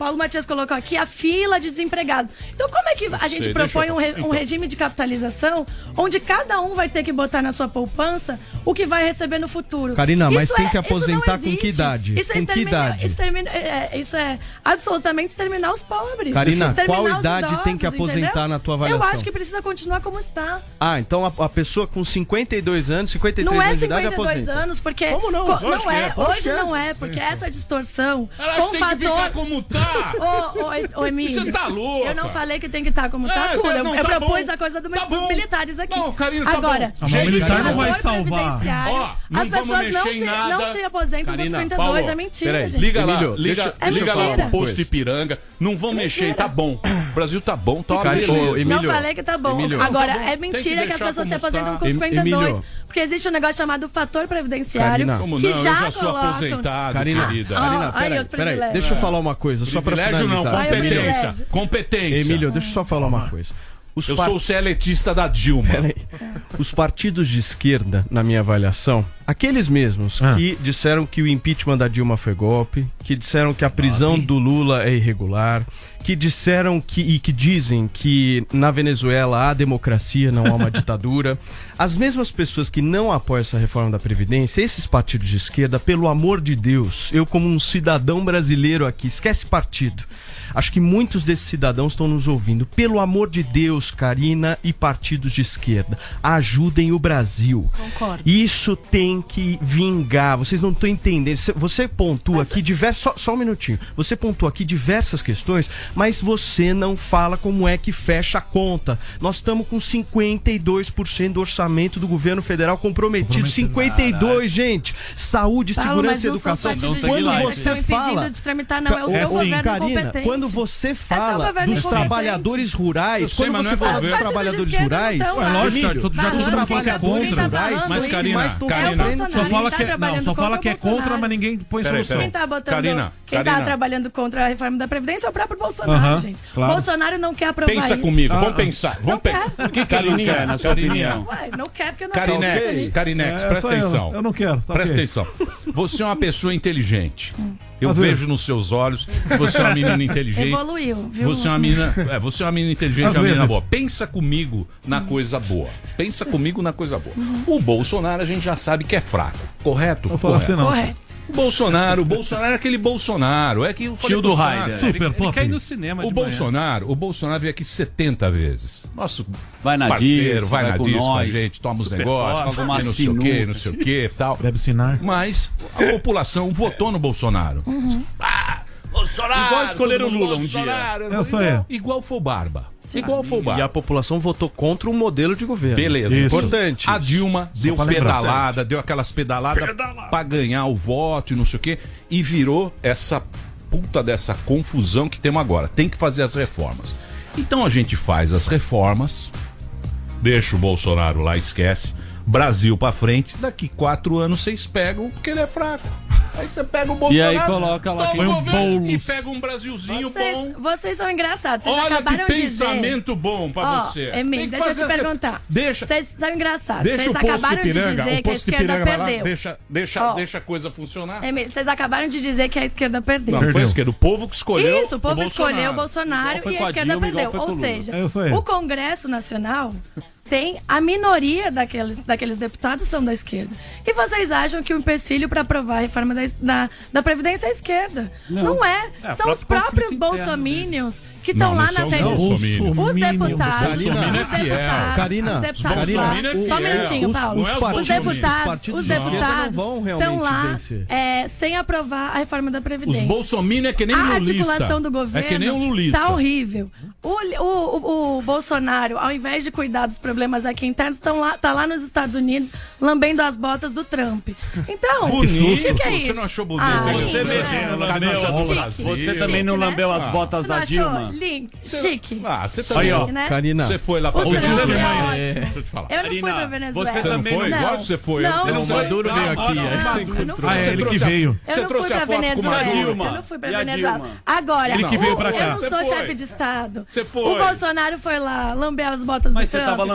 Paulo Matias colocou aqui, a fila de desempregados. Então como é que a gente sei, propõe eu... um, re, então. um regime de capitalização onde cada um vai ter que botar na sua poupança o que vai receber no futuro? Karina, isso mas tem é, que aposentar com que idade? Isso é, com que idade? Extermina, é, isso é absolutamente exterminar os pobres. Karina, exterminar qual os idade idosos, tem que aposentar entendeu? na tua avaliação? Eu acho que precisa continuar como está. Ah, então a, a pessoa com cinquenta e dois anos, cinquenta e três Não é anos de idade cinquenta e dois aposenta. anos, porque... Como não? Co, não é, é, hoje é. não é, porque essa distorção... Elas com têm fator... que ficar como tá. Ô, ô, ô, Emílio, você tá louca. eu não falei que tem que estar como tá É, tudo. Eu, não, eu tá propus bom. a coisa do, Tá dos bom. militares aqui. Não, Karina, tá Agora, bom. Mas o militar não vai fator salvar. previdenciário, Ó, não as vamos pessoas não mexer em se, nada. não se aposentam com Karina, trinta e Paulo, dois, é mentira, peraí, gente. Liga lá, Emílio, liga, deixa- é liga lá mentira. pro posto Ipiranga. Não vão mexer, Mentira. tá bom. O Brasil tá bom, tá uma Karina, beleza. ô, Emílio, Não falei que tá bom. Emílio. Agora, Tá bom. é Tem que mentira que, as deixar pessoas se como aposentam está. com cinquenta e dois. Emílio. Porque existe um negócio chamado fator previdenciário. Karina. Como que não? já Eu já sou colocam... aposentado, Karina, querida. Karina, Ó, aí peraí, os peraí, privilégios. deixa eu falar uma coisa, só pra Privilégio não, finalizar. competência. privilégio. Competência. Emílio, deixa eu só falar uma coisa. Os Eu par- sou o seletista da Dilma. Peraí. Os partidos de esquerda, na minha avaliação, aqueles mesmos Ah. que disseram que o impeachment da Dilma foi golpe, que disseram que a prisão do Lula é irregular, que disseram que e que dizem que na Venezuela há democracia, não há uma ditadura. As mesmas pessoas que não apoiam essa reforma da Previdência, esses partidos de esquerda, pelo amor de Deus, eu como um cidadão brasileiro aqui, esquece partido. Acho que muitos desses cidadãos estão nos ouvindo. Pelo amor de Deus, Karina e partidos de esquerda, ajudem o Brasil. Concordo. Isso tem que vingar. Vocês não estão entendendo. Você- Você pontua Mas- aqui diversas... Só, só um minutinho. Você pontua aqui diversas questões, mas você não fala como é que fecha a conta. Nós estamos com cinquenta e dois por cento do orçamento do governo federal comprometido. cinquenta e dois, gente. Saúde, Paulo, segurança mas e não são educação. partidos de Quando esquerda que você estão impedindo fala... de tramitar, não. É o É seu assim, governo Karina, incompetente. quando você É fala só governo dos incompetente. trabalhadores rurais, Eu sei, quando mas você não é fala dos governo. trabalhadores Partidos de esquerda rurais, não estão É lógico, Emílio, todo- já os todo mundo fala que é trabalhadores contra. rurais, Mas, eles Karina, mais estão Karina, sofrendo. Só Bolsonaro, fala tá que, não, trabalhando só fala contra que é o Bolsonaro. contra, mas ninguém põe Peraí, solução. peraí. Quem tá botando, Karina, quem Karina. tá trabalhando contra a reforma da Previdência é o próprio Bolsonaro, Aham, gente. claro. Bolsonaro não quer aprovar Pensa isso. comigo, Ah, vamos ah. pensar. Vamos pensar. O que que ele não quer, na sua opinião? Ué, não quer porque não Carinex, acredita nisso. Carinex, É, presta só eu. atenção. Eu não quero, tá Presta ok. atenção. Você é uma pessoa inteligente. Eu Tá vendo? vejo nos seus olhos que você é uma menina inteligente. Evoluiu, viu? Você é uma menina, é, você é uma menina inteligente, Às uma menina vezes. boa. Pensa comigo na coisa boa. Pensa comigo na coisa boa. O Bolsonaro a gente já sabe que é fraco, correto? Vou falar assim, não. Correto. O Bolsonaro, o Bolsonaro é aquele Bolsonaro, é que eu falei Tio do Bolsonaro. Raider. Super Ele, ele pop. cai no cinema O de manhã. Bolsonaro, o Bolsonaro veio aqui setenta vezes. Nosso Vai na parceiro, Disco, vai vai na com disco com a nós. gente, toma os Super negócios, pop, e não sei o que, sinuca. não sei o que tal. Deve assinar. Mas a população votou no Bolsonaro. Ah, Bolsonaro! Igual escolheram o Lula um Bolsonaro, dia. Eu fui. Igual, igual foi o Barba. Igual foi o E Barba. a população votou contra o modelo de governo. Beleza. Isso. Importante. A Dilma deu pra lembrar. pedalada, deu aquelas pedaladas pra ganhar o voto e não sei o quê, e virou essa puta dessa confusão que temos agora. Tem que fazer as reformas. Então a gente faz as reformas, deixa o Bolsonaro lá, esquece, Brasil pra frente, daqui quatro anos vocês pegam porque ele é fraco. Aí você pega o Bolsonaro, E aí coloca lá toma quem- o um governo bolos. e pega um Brasilzinho Vocês, bom. vocês são engraçados. Vocês Olha que acabaram de dizer... pensamento bom pra Ó, você. Emílio, Tem que deixa eu te fazer essa- perguntar. Deixa. Vocês são engraçados. Deixa Vocês o posto acabaram de Ipiranga, dizer o que a posto esquerda Ipiranga vai lá, perdeu. deixa, deixa, Ó. deixa a coisa funcionar. Emílio, vocês acabaram de dizer que a esquerda perdeu. Não, foi a Perdeu. esquerda, o povo que escolheu Isso, o povo escolheu o Bolsonaro Igual foi e com a a esquerda Dilma, igual perdeu. foi com Ou o Lula. seja, É, foi. o Congresso Nacional tem a minoria daqueles, daqueles deputados são da esquerda. E vocês acham que o empecilho para aprovar a reforma da, da, da Previdência é a esquerda? Não, Não. é. É, São os próprio próprios conflito interno bolsominions que estão Não, lá não nas são redes. os bolsominions. Os deputados, Bolsominion é os fiel. deputados, Karina, os os deputados bolsominion é lá, só um fiel. minutinho, Os- Paulo. não é os Os bolsominions. deputados, Os partidos os de esquerda deputados não vão estão realmente lá vencer. é, sem aprovar a reforma da Previdência. Os bolsominions é que nem a lulista. articulação do governo É que nem um lulista. tá horrível. O, li- o, o, o Bolsonaro, ao invés de cuidar dos problemas aqui internos, tão lá, tá lá nos Estados Unidos lambendo as botas do Trump. Então, o Bonito. que, que é Você isso? não achou bonito? Ah, Você lindo, mesmo né? não lambeu as Chique. botas. Você Chique, também não né? lambeu as Ah. botas Você da não Dilma. achou? Link, chique. Ah, você Chique, também. Aí, ó, né? Karina, Você foi lá pra O Trump Venezuela. é É. ótimo. Deixa eu te falar. Eu não fui Karina, pra Venezuela. você Você não também foi? não. Lógico que você foi. Não, Você não não foi. foi. Maduro veio aqui. Não, eu não fui. Ah, é ele que trouxe a- veio. Eu Você não trouxe fui a pra foto com o Venezuela. Dilma. Eu não fui pra E a Venezuela. Dilma? Agora, Ele que veio o- pra cá. eu não Você sou foi. chefe de Estado. Você foi. O Bolsonaro foi lá lamber as botas Mas do você Trump. tava lambendo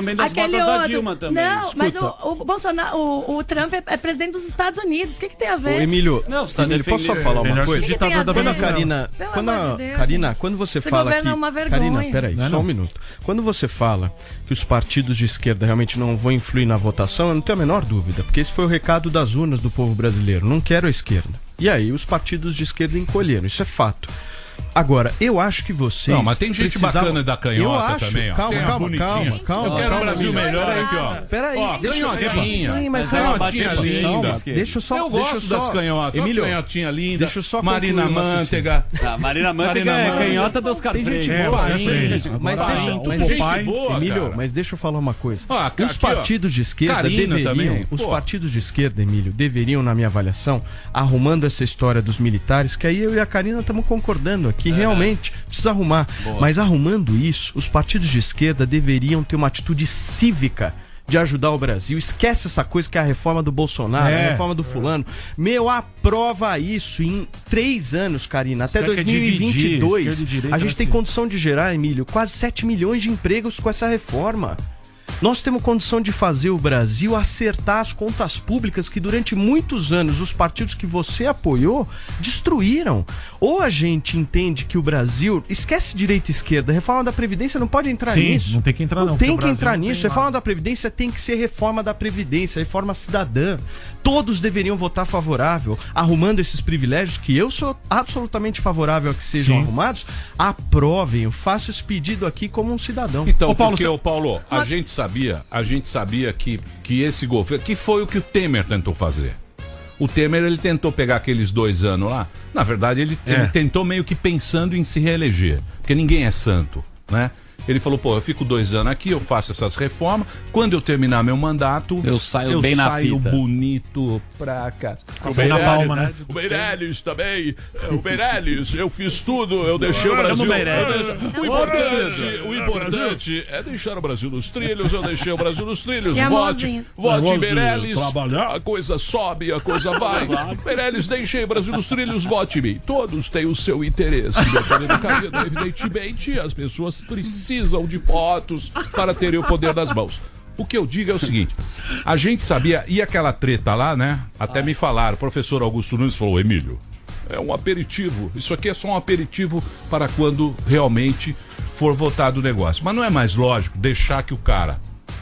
também das aquele botas da outro. Dilma também. Não, Escuta. mas o, o Bolsonaro, o, o Trump é, é presidente dos Estados Unidos. O que, que tem a ver? Ô, Emílio, Não, você tá Emílio, posso só falar uma Melhor coisa? que ditador da Quando a Venezuela. Karina, Pelo quando, amor a, de Deus, Karina gente. quando você Esse fala governo que... é uma vergonha. Karina, peraí, Não é só um não. minuto. Quando você fala que os partidos de esquerda realmente não vão influir na votação, eu não tenho a menor dúvida, porque esse foi o recado das urnas do povo brasileiro. Não quero a esquerda. E aí os partidos de esquerda encolheram, isso é fato. Agora, eu acho que vocês... Não, mas tem gente precisavam... bacana da canhota eu acho, também, ó. Calma, Tem a calma, bonitinha. calma, calma. Eu quero calma, um Brasil Emílio. melhor aqui, ó. Peraí, Ó, deixa eu... canhotinha. Sim, mas Canhotinha calma, linda. calma, deixa eu só... Eu deixa gosto só... das canhotas. Emílio, Canhotinha linda. deixa eu só Marina concluir o Manteiga. Ah, Marina Manteiga é canhota dos Tem gente carpreiros. boa É, aí, sim. mas Agora, deixa, o mas Popeye- deixa, boa, Emílio, cara. mas deixa eu falar uma coisa. Ó, aqui, os ó. partidos de esquerda Karina deveriam, também. os Pô. partidos de esquerda, Emílio, deveriam, na minha avaliação, arrumando essa história dos militares, que aí eu e a Karina estamos concordando aqui, realmente precisa arrumar. Boa. Mas arrumando isso, os partidos de esquerda deveriam ter uma atitude cívica de ajudar o Brasil. Esquece essa coisa que é a reforma do Bolsonaro, É. a reforma do fulano. Meu, aprova isso em três anos, Karina. Até Você quer dois mil e vinte e dois. dividir esquerda e direita, A gente né, tem sim. condição de gerar, Emílio, quase sete milhões de empregos com essa reforma. Nós temos condição de fazer o Brasil acertar as contas públicas que durante muitos anos os partidos que você apoiou destruíram. Ou a gente entende que o Brasil... Esquece direita e esquerda. A reforma da Previdência não pode entrar Sim, nisso. não tem que entrar não, porque Tem o que Brasil entrar não tem nisso. nada. Reforma da Previdência tem que ser reforma da Previdência, reforma cidadã. Todos deveriam votar favorável, arrumando esses privilégios que eu sou absolutamente favorável a que sejam Sim. arrumados. Aprovem, eu faço esse pedido aqui como um cidadão. Então, Ô, Paulo, porque, você- ô, Paulo, a gente sabia, a gente sabia que, que esse governo, que foi o que o Temer tentou fazer. O Temer, ele tentou pegar aqueles dois anos lá. Na verdade, ele, É. ele tentou meio que pensando em se reeleger. Porque ninguém é santo, né? Ele falou, pô, eu fico dois anos aqui, eu faço essas reformas. Quando eu terminar meu mandato, Eu saio bem na saio fita. bonito pra casa. O Bem na palma, né? O Meirelles também. é, O Meirelles, eu fiz tudo, eu deixei o Vamos, Brasil. Meirelles. eu deixei- O importante, o importante é deixar o Brasil nos trilhos, eu deixei o Brasil nos trilhos. E a Vote, mãozinha. vote Negócio de Meirelles. trabalhar. A coisa sobe, a coisa vai. Meirelles, deixei o Brasil nos trilhos, vote em mim. Todos têm o seu interesse. Dependendo da vida, evidentemente, as pessoas precisam de votos para terem o poder das mãos. O que eu digo é o seguinte, a gente sabia, e aquela treta lá, né? Até me falaram, o professor Augusto Nunes falou, Emílio, é um aperitivo, isso aqui é só um aperitivo para quando realmente for votado o negócio. Mas não é mais lógico deixar que o cara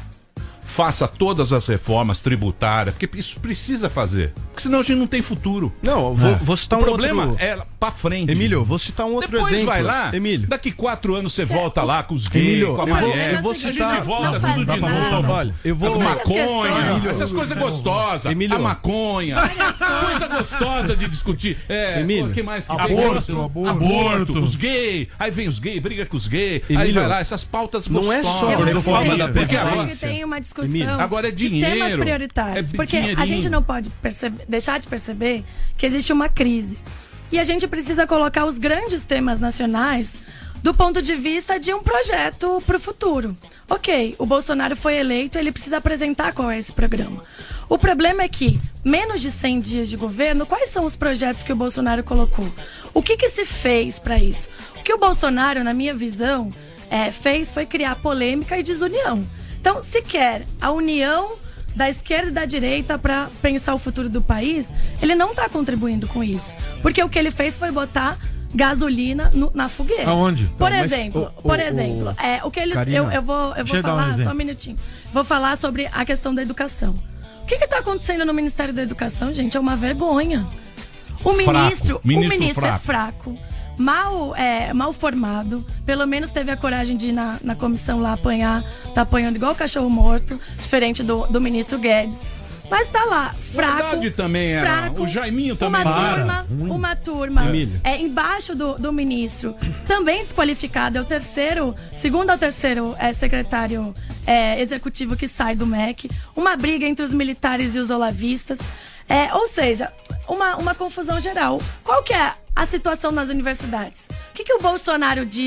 faça todas as reformas tributárias, porque isso precisa fazer, porque senão a gente não tem futuro. Não, eu vou, vou citar O um problema outro... é pra frente. Emílio, eu vou citar um outro Depois exemplo. vai lá, Emílio. daqui quatro anos você volta lá com os gays, Emílio, com a eu vou- mulher. eu vou a citar- gente volta Não tudo faz de nada. novo. Olha, eu vou... A maconha, Emílio. essas coisas gostosas. Emílio. A maconha, coisa gostosa de discutir. É, Emílio. o que mais que Aborto, tem? aborto. Aborto, os gays. Aí vem os gays, briga com os gays. Aí Emílio, vai lá, essas pautas não é gostosas. só Eu acho que reforma tem- da eu Porque acho agora, que tem uma discussão Emílio, agora é de temas dinheiro. prioritários. É porque a dinheirinho. gente não pode perceber- deixar de perceber que existe uma crise. E a gente precisa colocar os grandes temas nacionais do ponto de vista de um projeto para o futuro. Ok, o Bolsonaro foi eleito, ele precisa apresentar qual é esse programa. O problema é que, menos de cem dias de governo, quais são os projetos que o Bolsonaro colocou? O que, que se fez para isso? O que o Bolsonaro, na minha visão, é, fez foi criar polêmica e desunião. Então, se quer a união da esquerda e da direita para pensar o futuro do país, ele não está contribuindo com isso. Porque o que ele fez foi botar gasolina no- na fogueira. Aonde? Por Não, mas exemplo, o- por o- exemplo, o- é, o que eles. Karina, Eu, eu vou, eu deixa vou eu dar um falar, exemplo. só um minutinho. Vou falar sobre a questão da educação. O que está acontecendo no Ministério da Educação, gente? É uma vergonha. O Fraco. ministro, Ministro o ministro fraco. é fraco, mal, é, mal formado. Pelo menos teve a coragem de ir na, na comissão lá apanhar. Tá apanhando igual cachorro morto, diferente do, do ministro Guedes. Mas tá lá, fraco. Verdade também era. fraco, O Jaiminho também Uma era. turma, Ruim. uma turma Emílio. é, embaixo do, do ministro, também desqualificado. É o terceiro, segundo ao terceiro é, secretário é, executivo que sai do M E C. Uma briga entre os militares e os olavistas. É, ou seja, uma, uma confusão geral. Qual que é a situação nas universidades? O que, que o Bolsonaro diz sobre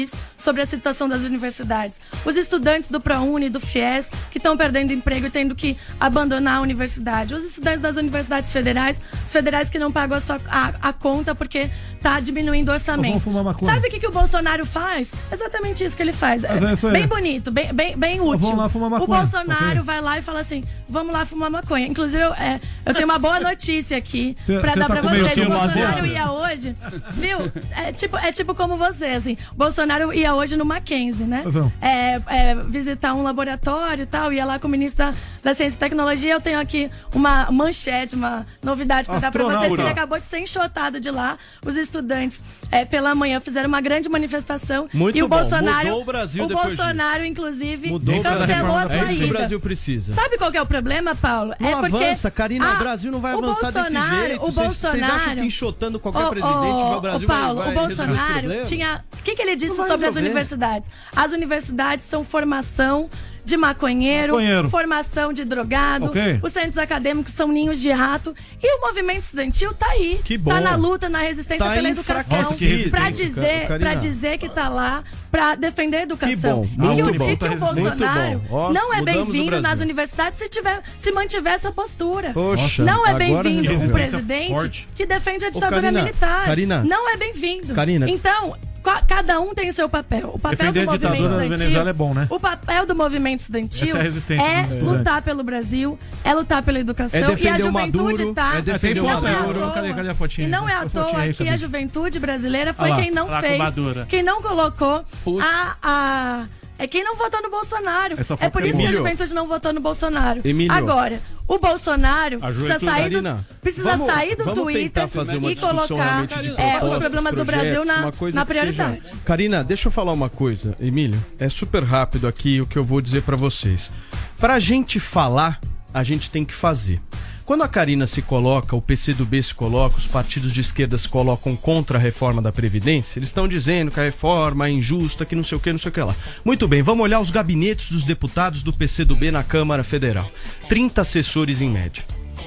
sobre a situação das universidades. Os estudantes do ProUni, do FIES, que estão perdendo emprego e tendo que abandonar a universidade. Os estudantes das universidades federais, os federais que não pagam a, sua, a, a conta porque tá diminuindo o orçamento. Sabe o que, que o Bolsonaro faz? Exatamente isso que ele faz. É, bem bonito, bem, bem, bem útil. Vamos lá fumar maconha. O Bolsonaro okay. vai lá e fala assim, vamos lá fumar maconha. Inclusive, eu, é, eu tenho uma boa notícia aqui pra dar tá pra vocês. O Bolsonaro ia hoje, viu? É tipo, é tipo como você, assim. O Bolsonaro ia hoje no Mackenzie, né? É, é, visitar um laboratório e tal, ia lá com o ministro da, da Ciência e Tecnologia. Eu tenho aqui uma manchete, uma novidade pra dar pra vocês, que ele acabou de ser enxotado de lá. Os estudantes, é, pela manhã, fizeram uma grande manifestação. Muito e o bom. Bolsonaro, Mudou o Brasil o depois Bolsonaro, disso. inclusive, Mudou cancelou a saída. É isso que o Brasil precisa. Sabe qual que é o problema, Paulo? Não é porque avança, Karina, ah, o Brasil não vai avançar desse jeito. O Vocês Bolsonaro, acham que enxotando qualquer oh, presidente oh, o Brasil oh, Paulo, vai, vai o Bolsonaro tinha... O que, que ele disse sobre as universidades? As universidades são formação de maconheiro, maconheiro, formação de drogado, okay. Os centros acadêmicos são ninhos de rato e o movimento estudantil tá aí, que bom. Tá na luta, na resistência tá pela educação, para dizer, para dizer que tá lá para defender a educação. Que bom. E que, Muito o, bom. e que o Bolsonaro oh, não é bem-vindo nas universidades se tiver, se mantiver essa postura. Poxa, não é bem-vindo um presidente forte. Que defende a ditadura Ô, Karina, militar. Karina, não é bem-vindo. Karina. Então, cada um tem o seu papel. O papel defender do movimento estudantil, Venezuela é bom, né? O papel do movimento estudantil é, é lutar pelo Brasil, é lutar pela educação, é e a juventude Maduro, tá. É defender o Maduro. É cadê, cadê a fotinha? E não é à toa que a juventude brasileira foi ah lá, quem não fez, quem não colocou a, a é quem não votou no Bolsonaro. É por isso Emílio. que a juventude não votou no Bolsonaro. Emílio. Agora, o Bolsonaro precisa sair do, precisa vamos, sair do Twitter e colocar é, os problemas do Brasil na, na prioridade. Seja... Karina, deixa eu falar uma coisa, Emílio. É super rápido aqui o que eu vou dizer pra vocês. Pra gente falar, a gente tem que fazer. Quando a Karina se coloca, o P C do B se coloca, os partidos de esquerda se colocam contra a reforma da Previdência, eles estão dizendo que a reforma é injusta, que não sei o que, não sei o que lá. Muito bem, vamos olhar os gabinetes dos deputados do P C do B na Câmara Federal. trinta assessores em média.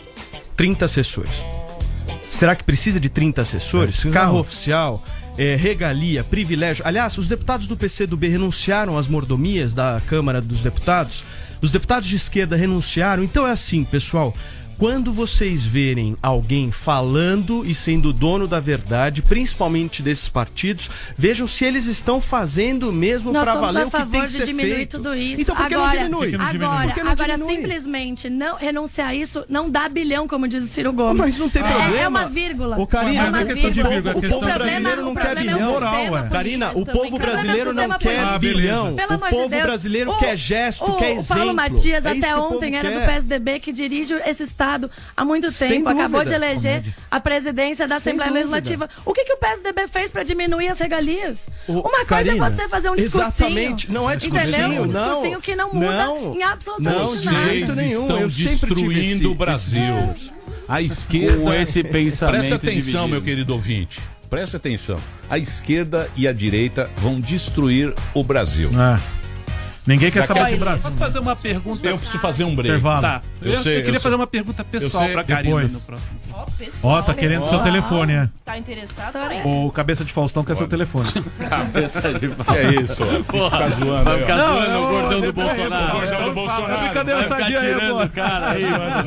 trinta assessores. Será que precisa de trinta assessores? Carro oficial, é, regalia, privilégio. Aliás, os deputados do P C do B renunciaram às mordomias da Câmara dos Deputados. Os deputados de esquerda renunciaram. Então é assim, pessoal. Quando vocês verem alguém falando e sendo dono da verdade, principalmente desses partidos, vejam se eles estão fazendo mesmo para valer o que tem que ser feito. Tudo isso. Então por que agora, não diminui? Agora, não agora diminui? simplesmente não renunciar a isso não dá bilhão, como diz o Ciro Gomes. Mas não tem problema. É, é uma vírgula. Ô, Karina, é uma questão de vírgula. vírgula. O povo brasileiro não quer bilhão. Karina, o povo brasileiro não quer bilhão. O povo brasileiro quer gesto, quer exemplo. O Paulo Matias até ontem era do P S D B, que dirige esse estado há muito tempo, acabou de eleger a presidência da Assembleia Legislativa. O que, que o P S D B fez para diminuir as regalias? O, Uma coisa Karina, é você fazer um discursinho. Exatamente, não é discursinho, entendeu? Um não. discursinho que não muda não, em absolutamente não, nada. Vocês nenhum, estão eu destruindo o Brasil. A esquerda... Com esse pensamento Presta atenção, dividido. meu querido ouvinte. Presta atenção. A esquerda e a direita vão destruir o Brasil. É. Ninguém quer Daqui saber a... de Brasil. Posso fazer uma pergunta? Eu preciso fazer um break. Intervalo. Tá. Eu, Eu sei, eu queria eu fazer sei. uma pergunta pessoal sei. pra Karina Depois. no próximo. Ó, pessoal, Ó, tá querendo seu telefone, é. Tá interessado? O cabeça de Faustão quer seu telefone. Cabeça de Que é isso? Ficar zoando Vai aí, ficar ó. zoando o gordão do O Bolsonaro. gordão do Bolsonaro. Brincadeira, Vai ficar tadinha aí, tirando pô. o cara aí.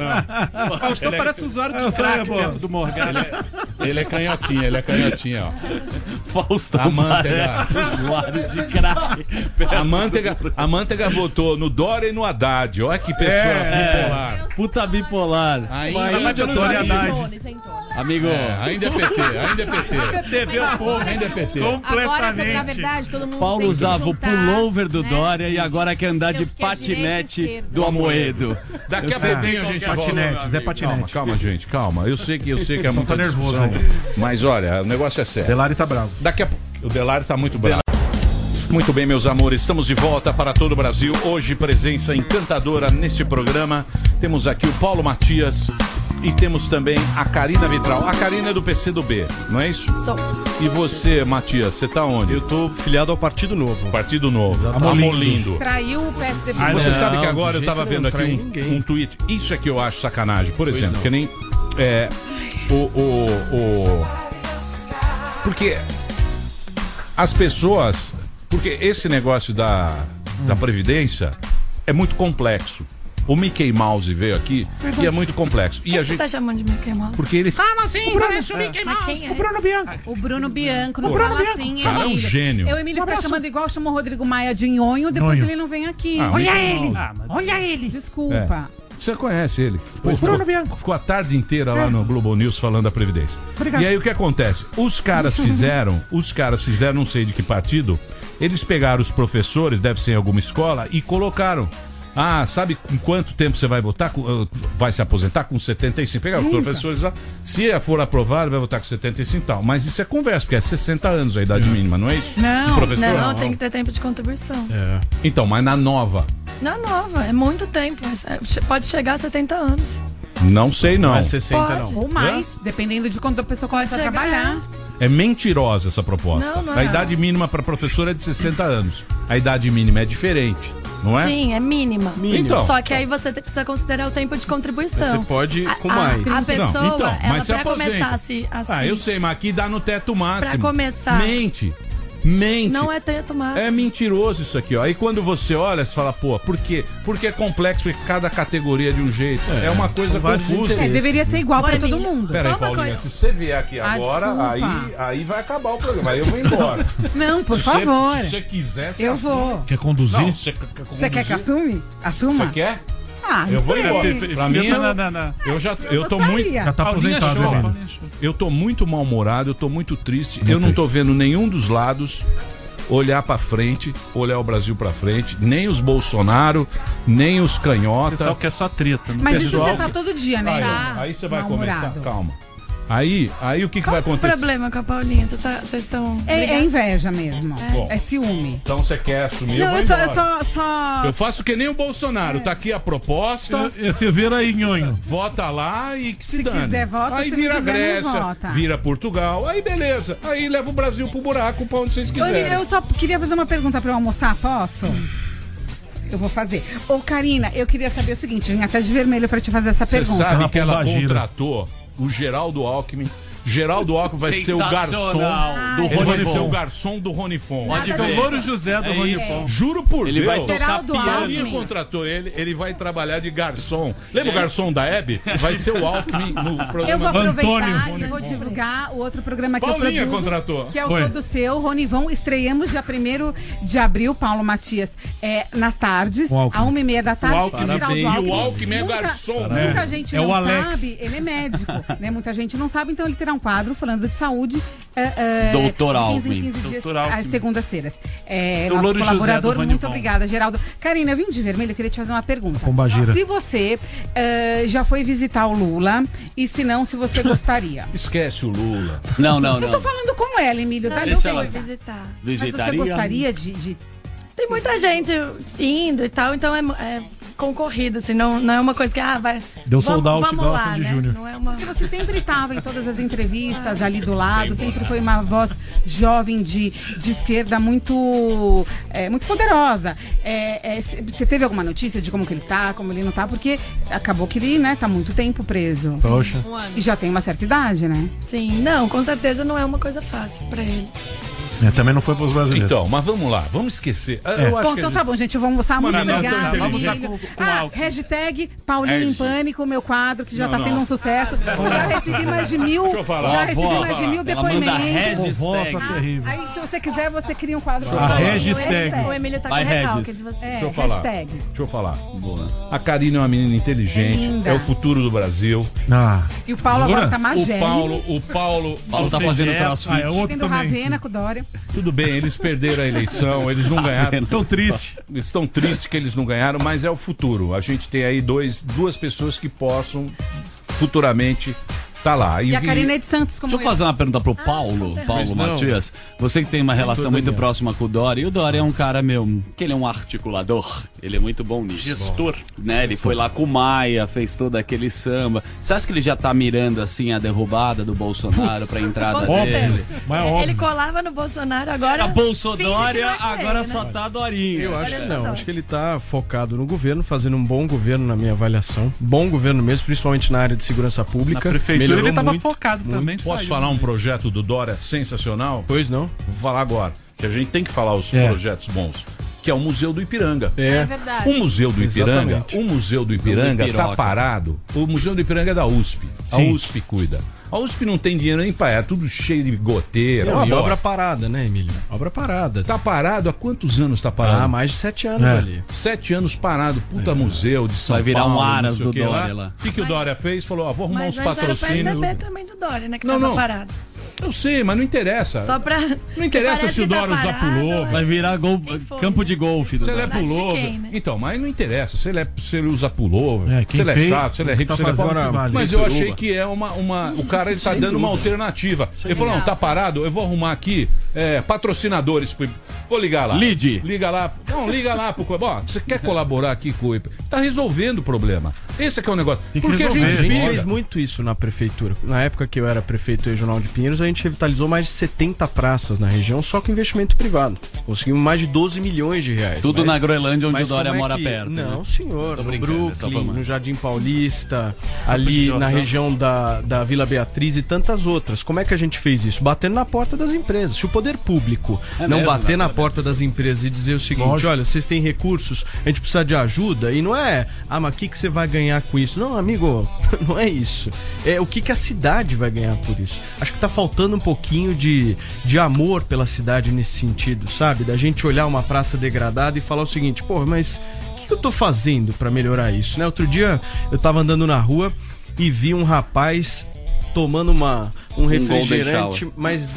Não. Faustão Ele é- parece usuário Eu de sei, crack pô. dentro do Morgado. Ele é, ele é canhotinha, ele é canhotinha, ó. Faustão A manteiga. parece usuário de crack. A manteiga, a manteiga votou no Dória e no Haddad. Olha que pessoa É. bipolar. Puta bipolar. Ainda, Ainda ainda, Dória Sem Haddad. tone, sem tone. Amigo, é, ainda é P T, ainda é P T. Teve um pouco. Ainda é P T. Agora, na verdade, todo mundo Paulo tem que usava o juntar, pullover do né? Dória e agora quer andar de Eu quero direita, patinete esquerda. do Amoedo. Daqui a Eu sei pouquinho a bem gente qual que é. volta. Patinete, Zé Patinete. Calma, calma, gente, calma. Eu sei que, eu sei que é muito tá nervoso discussão, mas olha, o negócio é sério. Delari tá bravo. Daqui a pouco. O Delari tá muito bravo. Muito bem, meus amores, estamos de volta para todo o Brasil. Hoje, presença encantadora neste programa. Temos aqui o Paulo Matias e temos também a Karina Vitral. A Karina é do P C do B, não é isso? Sou. E você, Matias, você tá onde? Eu tô filiado ao Partido Novo. Partido Novo. Amolindo. Amolindo. Traiu o P S D B. Ah, Você não, sabe que de agora eu jeito tava nenhum, vendo aqui trai um, ninguém. um tweet. Isso é que eu acho sacanagem. Por exemplo, que nem é, o, o, o... Porque as pessoas Porque esse negócio da, da Previdência é muito complexo. O Mickey Mouse veio aqui e é muito complexo. E Quem a você gente... tá chamando de Mickey Mouse? Porque ele... Como assim? O Bruno- Parece o Mickey Mas Mouse. quem é? O Bruno Bianco. O Bruno Bianco, não O Bruno fala Bianco. assim, Cara, é um Emílio. gênio. Eu, Emílio, fica chamando igual chamou o Rodrigo Maia de nhonho, depois Nhonho. ele não vem aqui. Ah, Olha Mickey ele. Mouse. Olha ele. Desculpa. É. Você conhece ele. Ficou, O Bruno ficou, ficou a tarde inteira lá no Globo News falando da Previdência. Obrigado. E aí o que acontece? Os caras fizeram, os caras fizeram, não sei de que partido, eles pegaram os professores, deve ser em alguma escola, e colocaram. Ah, sabe com quanto tempo você vai votar? Com- Vai se aposentar com setenta e cinco. Pegaram os Nunca. professores lá. Se for aprovado, vai votar com setenta e cinco e tal. Mas isso é conversa, porque é sessenta anos a idade mínima, não é isso? Não, De professor? não, tem que ter tempo de contribuição. É. Então, mas na nova, Na nova, é muito tempo. é- che- Pode chegar a setenta anos. não sei não. Não é sessenta, Pode. não. Ou mais, dependendo de quando a pessoa começa a chegar. trabalhar. É mentirosa essa proposta. Não, não é. A idade mínima para professor é de sessenta anos. A idade mínima é diferente, não é? Sim, é mínima. Mínima. Então. Só que aí você te- precisa considerar o tempo de contribuição. Você pode ir com a, mais. A, a pessoa, Não, então, ela mas se pra aposenta. começar a se, a Ah, se- eu sei, mas aqui dá no teto máximo. Pra começar. Mente. Mente. Não é teto máximo. É mentiroso isso aqui, ó. Aí quando você olha, você fala, pô, por quê? Porque é complexo, porque cada categoria é de um jeito. É, uma coisa são vários confusa. É, deveria ser igual Ô, pra todo Emília, mundo. Peraí, Só uma Paulinha, coisa. se você vier aqui Ah, agora, desculpa. aí, aí vai acabar o programa. Aí eu vou embora. Não, por Se você- favor. Se você quiser, você Eu assume. vou. Quer conduzir? Não, você quer conduzir? Você quer que assume? Assuma? Você quer? Ah, Eu vou sei. embora. Pra mim, eu, Na- na- na- eu já eu tô gostaria. muito. Já tá Paulinha aposentado, show, né, Paulinha show. Eu tô muito mal-humorado, eu tô muito triste. Eu não tô vendo nenhum dos lados olhar pra frente, olhar o Brasil pra frente, nem os Bolsonaro, nem os O canhota. pessoal quer só treta. Não Mas quer isso só- você tá todo dia, né? Aí, Tá. aí você vai Mal-humorado. começar, calma. Aí, aí o que, que vai Qual o acontecer? problema com a Paulinha? Tu tá- Vocês estão. É, é inveja mesmo. Bom. É ciúme. Então você quer assumir? eu Não, vou eu só, embora. eu só, só... Eu faço que nem o Bolsonaro. Tá aqui a proposta. E você vira aí, nhonho. Vota lá e que se, Se dane. quiser, vota, aí se vira não quiser, não Grécia, vota. vira Portugal. Aí beleza. Aí leva o Brasil pro buraco pra onde vocês Eu, quiserem. eu só queria fazer uma pergunta pra eu almoçar, posso? Eu vou fazer. Ô, Karina, eu queria saber o seguinte, eu vim até de vermelho pra te fazer essa Você pergunta. sabe que ela pombagira. contratou o Geraldo Alckmin. Geraldo Alckmin vai ser o garçom Sensacional. do Ele Rony vai Fon. ser o garçom do Rony Fon. Pode Nada ver. disso. Louro José do É Rony isso. Fon. Juro por Ele Deus. vai tocar Geraldo piano. Paulinha Alckmin. contratou ele, ele vai trabalhar de garçom. Lembra o garçom da Hebe? Vai ser o Alckmin no Eu vou programa. aproveitar Antônio. e vou divulgar o outro programa que Paulinha eu produzo, contratou. que é o Foi. Todo Seu, Ronivon. Estreamos dia primeiro de abril, Paulo Matias, é, nas tardes, O Alckmin. a uma e meia da tarde. O Alckmin. e Geraldo E o Alckmin. Alckmin é Muita- garçom. Muita É. gente É não o Alex. sabe, ele é médico, né? Muita gente não sabe, então ele terá um quadro falando de saúde. É, é, Doutor de quinze em Alckmin. quinze dias, Doutor Alckmin. às segundas-feiras. É, Seu nosso Louro José do colaborador, Rony muito Von. obrigada, Geraldo. Karina, eu vim de vermelho, eu queria te fazer uma pergunta. Pombagira. Se você eh, já foi visitar o Lula, e se não, se você gostaria. Esquece o Lula. Não, não, Eu tô não. falando com ela, Emílio. Não, Dá Deixa eu ela- fui visitar. Mas você Visitaria? gostaria de, de- Tem muita gente indo e tal, então é, é concorrido, assim, não, não é uma coisa que, ah, vai. Deu vamos- sold out vamos igual a lá, Sandy né? Júnior. Não é uma. Porque você sempre estava em todas as entrevistas ali do lado, sempre foi uma voz jovem de, de esquerda muito, é, muito poderosa. É, é, c- você teve alguma notícia de como que ele tá, como ele não tá? Porque acabou que ele, né, tá muito tempo preso. Poxa. Um ano. E já tem uma certa idade, né? Sim, não, com certeza não é uma coisa fácil pra ele. É, também não foi pros brasileiros. Então, mas vamos lá, vamos esquecer. Eu É. acho Bom, que a então gente- tá bom, gente. Eu vou almoçar. Muito Mano, não, obrigada. tô Vamos usar Emílio. com, com Ah, álcool. hashtag Paulinho É em isso. Pânico, meu quadro, que já Não, tá não. sendo um sucesso. Já recebi mais de mil. Deixa eu falar. Já Ó, recebi vó, mais de mil ela manda depoimentos. Vovó hashtag. tá terrível. Aí, se você quiser, você cria um quadro. eu falar. Paulinho, hashtag. O Emílio tá Vai, com recalque Regis. de você. É, Deixa eu falar. hashtag. Deixa eu falar. Boa. A Karina é uma menina inteligente, É linda. é o futuro do Brasil. Ah. E o Paulo Jura? agora tá O magélio. Paulo, o Paulo, O Paulo tá fazendo Ah, é crossfit. outro Tendo também. Ravena com o Dória. tudo bem, eles perderam a eleição, eles não ganharam. Tão triste. Eles estão tristes que eles não ganharam, mas é o futuro. A gente tem aí dois, duas pessoas que possam futuramente tá lá. E a Karina é de Santos, como Deixa eu fazer uma pergunta pro Paulo, não. Paulo Pois não. Matias. Você que tem uma relação Tudo muito bem. próxima com o Dória, e o Dória é um cara, meu, que ele é um articulador, ele é muito bom nisso. Gestor. Né? Ele foi lá com o Maia, fez todo aquele samba. Você acha que ele já tá mirando assim a derrubada do Bolsonaro pra entrada Com dele? certeza. Mas é É, ele óbvio. colava no Bolsonaro, agora. A finge que Bolsonaro vai querer, agora né? só tá Dorinha. Eu acho que Olha não. só. Acho que ele tá focado no governo, fazendo um bom governo na minha avaliação. Bom governo mesmo, principalmente na área de segurança Na pública. prefeitura Melhorou ele tava muito. focado também. Posso saiu. falar um projeto do Dória sensacional? Pois não? Vou falar agora. Que que a gente tem que falar os É. projetos bons, que é o Museu do Ipiranga. É. É verdade. O Museu do Ipiranga, Exatamente. o Museu do Ipiranga Museu do tá Ipiroca. parado. O Museu do Ipiranga é da U S P. A Sim. U S P cuida. A U S P não tem dinheiro nem pra... É tudo cheio de goteira. Não, uma e bosta. obra parada, né, Emílio? Obra parada. Tá parado há quantos anos tá parado? Ah, mais de sete anos É. ali. Sete anos parado. Puta museu de São Vai virar Paulo. um Aras não sei o do que Dória lá. O que, que o Dória fez? Falou, ah, vou arrumar Mas uns antes era o patrocínios. P S D B também do Dória, né? Que Não, tava não. parado. Eu sei, mas não interessa. Só pra... Não interessa Parece se o que tá Dória usa parado, pullover. Vai virar gol, foi, campo né? de golfe. Do Se ele é Dória. pullover. quem, né? Então, mas não interessa. Se ele, é, se ele usa pullover, É, se quem ele é fez, chato, se ele é rico, tá se ele é fazendo pobre. o que vale. Mas Sem eu achei dúvida. que é uma. uma o cara ele tá dando uma alternativa. Ele falou: não, tá parado, eu vou arrumar aqui é, patrocinadores. pro- Vou ligar lá. Lide. Liga lá. Não, liga lá pro. Ó, você quer colaborar aqui com o I P? Tá resolvendo o problema. Esse é que é o negócio. Tem que Porque a resolver. gente A gente briga. fez muito isso na prefeitura. Na época que eu era prefeito regional de Pinheiros, a gente revitalizou mais de setenta praças na região, só com investimento privado. Conseguimos mais de doze milhões de reais. Tudo Mas- na Groenlândia, onde mas o Dória como é mora que- perto. Não, né? senhor. Tô No brincando, é só Brooklyn, pra- no Jardim Paulista, ali de na Osasco. região da, da Vila Beatriz e tantas outras. Como é que a gente fez isso? Batendo na porta das empresas. Se o poder público É não mesmo, bater né? na porta das empresas e dizer o seguinte, Lógico. olha, vocês têm recursos, a gente precisa de ajuda, e não é, ah, mas o que, que você vai ganhar com isso? Não, amigo, não é isso. É o que, que a cidade vai ganhar por isso. Acho que tá faltando um pouquinho de, de amor pela cidade nesse sentido, sabe? Da gente olhar uma praça degradada e falar o seguinte, pô, mas o que, que eu tô fazendo pra melhorar isso, né? Outro dia eu tava andando na rua e vi um rapaz tomando uma, um refrigerante, mas...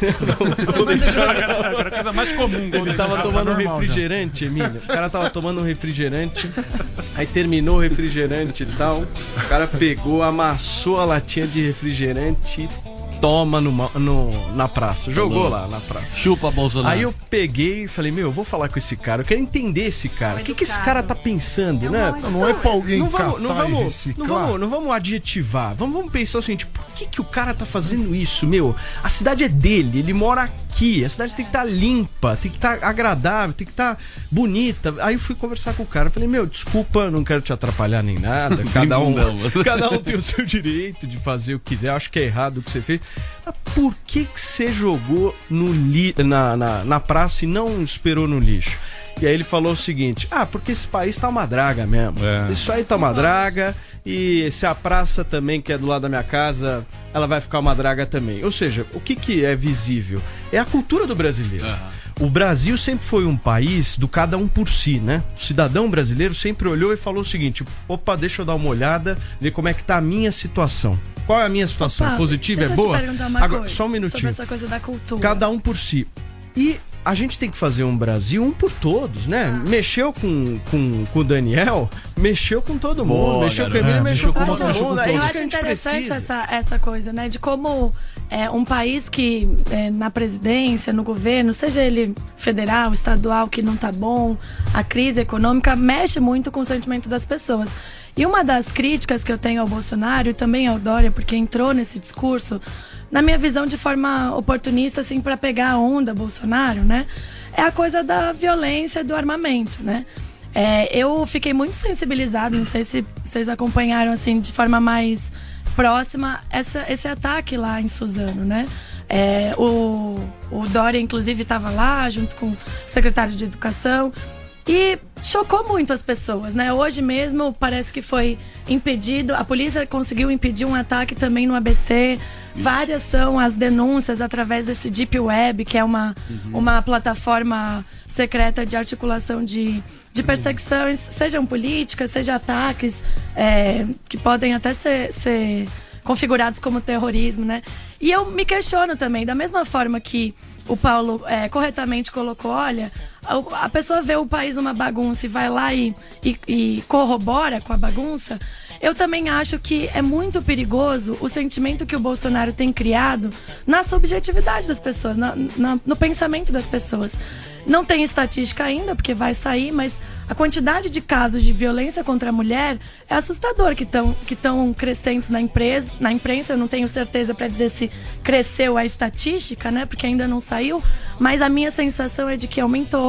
Era a coisa mais comum. Ele tava tomando um refrigerante, Emílio. O cara tava tomando um refrigerante, aí terminou o refrigerante e tal. O cara pegou, amassou a latinha de refrigerante e toma no, no, na praça. Jogou lá na praça. Chupa, Bolsonaro. Aí eu peguei e falei, meu, eu vou falar com esse cara. Eu quero entender esse cara. O que, que esse cara tá pensando, né? Não é pra alguém não vamos, catar não e vamos, não reciclar. vamos, não vamos adjetivar. Vamos, vamos pensar o seguinte, por que, que o cara tá fazendo isso, meu? A cidade é dele, ele mora aqui. A cidade tem que estar limpa, tem que estar agradável, tem que estar bonita. Aí eu fui conversar com o cara. Falei, meu, desculpa, não quero te atrapalhar nem nada. Cada um, cada um tem o seu direito de fazer o que quiser. Acho que é errado o que você fez. Mas por que, que você jogou no li na, na, na praça e não esperou no lixo? E aí ele falou o seguinte, ah, porque esse país tá uma draga mesmo. É. Isso aí tá uma draga, e se a praça também, que é do lado da minha casa, ela vai ficar uma draga também. Ou seja, o que, que é visível? É a cultura do brasileiro. O Brasil sempre foi um país do cada um por si, né? O cidadão brasileiro sempre olhou e falou o seguinte, opa, deixa eu dar uma olhada, ver como é que tá a minha situação. Qual é a minha situação? Opa, Positiva? É deixa eu te boa? perguntar uma Agora, coisa só um sobre minutinho. essa coisa da cultura. Cada um por si. E a gente tem que fazer um Brasil um por todos, né? Ah. Mexeu com, com, com o Daniel, mexeu com todo mundo. Boa, mexeu com o garoto. Emílio, É, mexeu com Eu todo acho, mundo. É eu isso que acho a gente interessante precisa. essa, essa coisa, né? De como é, um país que é, na presidência, no governo, seja ele federal, estadual, que não tá bom, a crise econômica mexe muito com o sentimento das pessoas. E uma das críticas que eu tenho ao Bolsonaro e também ao Dória, porque entrou nesse discurso, na minha visão, de forma oportunista, assim, para pegar a onda Bolsonaro, né? É a coisa da violência, do armamento, né? É, eu fiquei muito sensibilizado, não sei se vocês acompanharam, assim, de forma mais próxima, essa, esse ataque lá em Suzano, né? É, o, o Dória, inclusive, estava lá, junto com o secretário de Educação, e chocou muito as pessoas, né? Hoje mesmo parece que foi impedido, a polícia conseguiu impedir um ataque também no A B C. Isso. Várias são as denúncias através desse Deep Web, que é uma, uhum. uma plataforma secreta de articulação de, de perseguições, sejam políticas, sejam ataques, é, que podem até ser, ser configurados como terrorismo, né? E eu me questiono também, da mesma forma que o Paulo é, corretamente colocou, olha, a, a pessoa vê o país numa bagunça e vai lá e, e, e corrobora com a bagunça. Eu também acho que é muito perigoso o sentimento que o Bolsonaro tem criado na subjetividade das pessoas, na, na, no pensamento das pessoas. Não tem estatística ainda, porque vai sair, mas a quantidade de casos de violência contra a mulher é assustador, que estão que estão crescentes na, empresa, na imprensa. Eu não tenho certeza para dizer se cresceu a estatística, né? Porque ainda não saiu, mas a minha sensação é de que aumentou.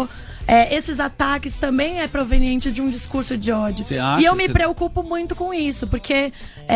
é, esses ataques também é proveniente de um discurso de ódio. Você acha? E eu me Você- preocupo muito com isso, porque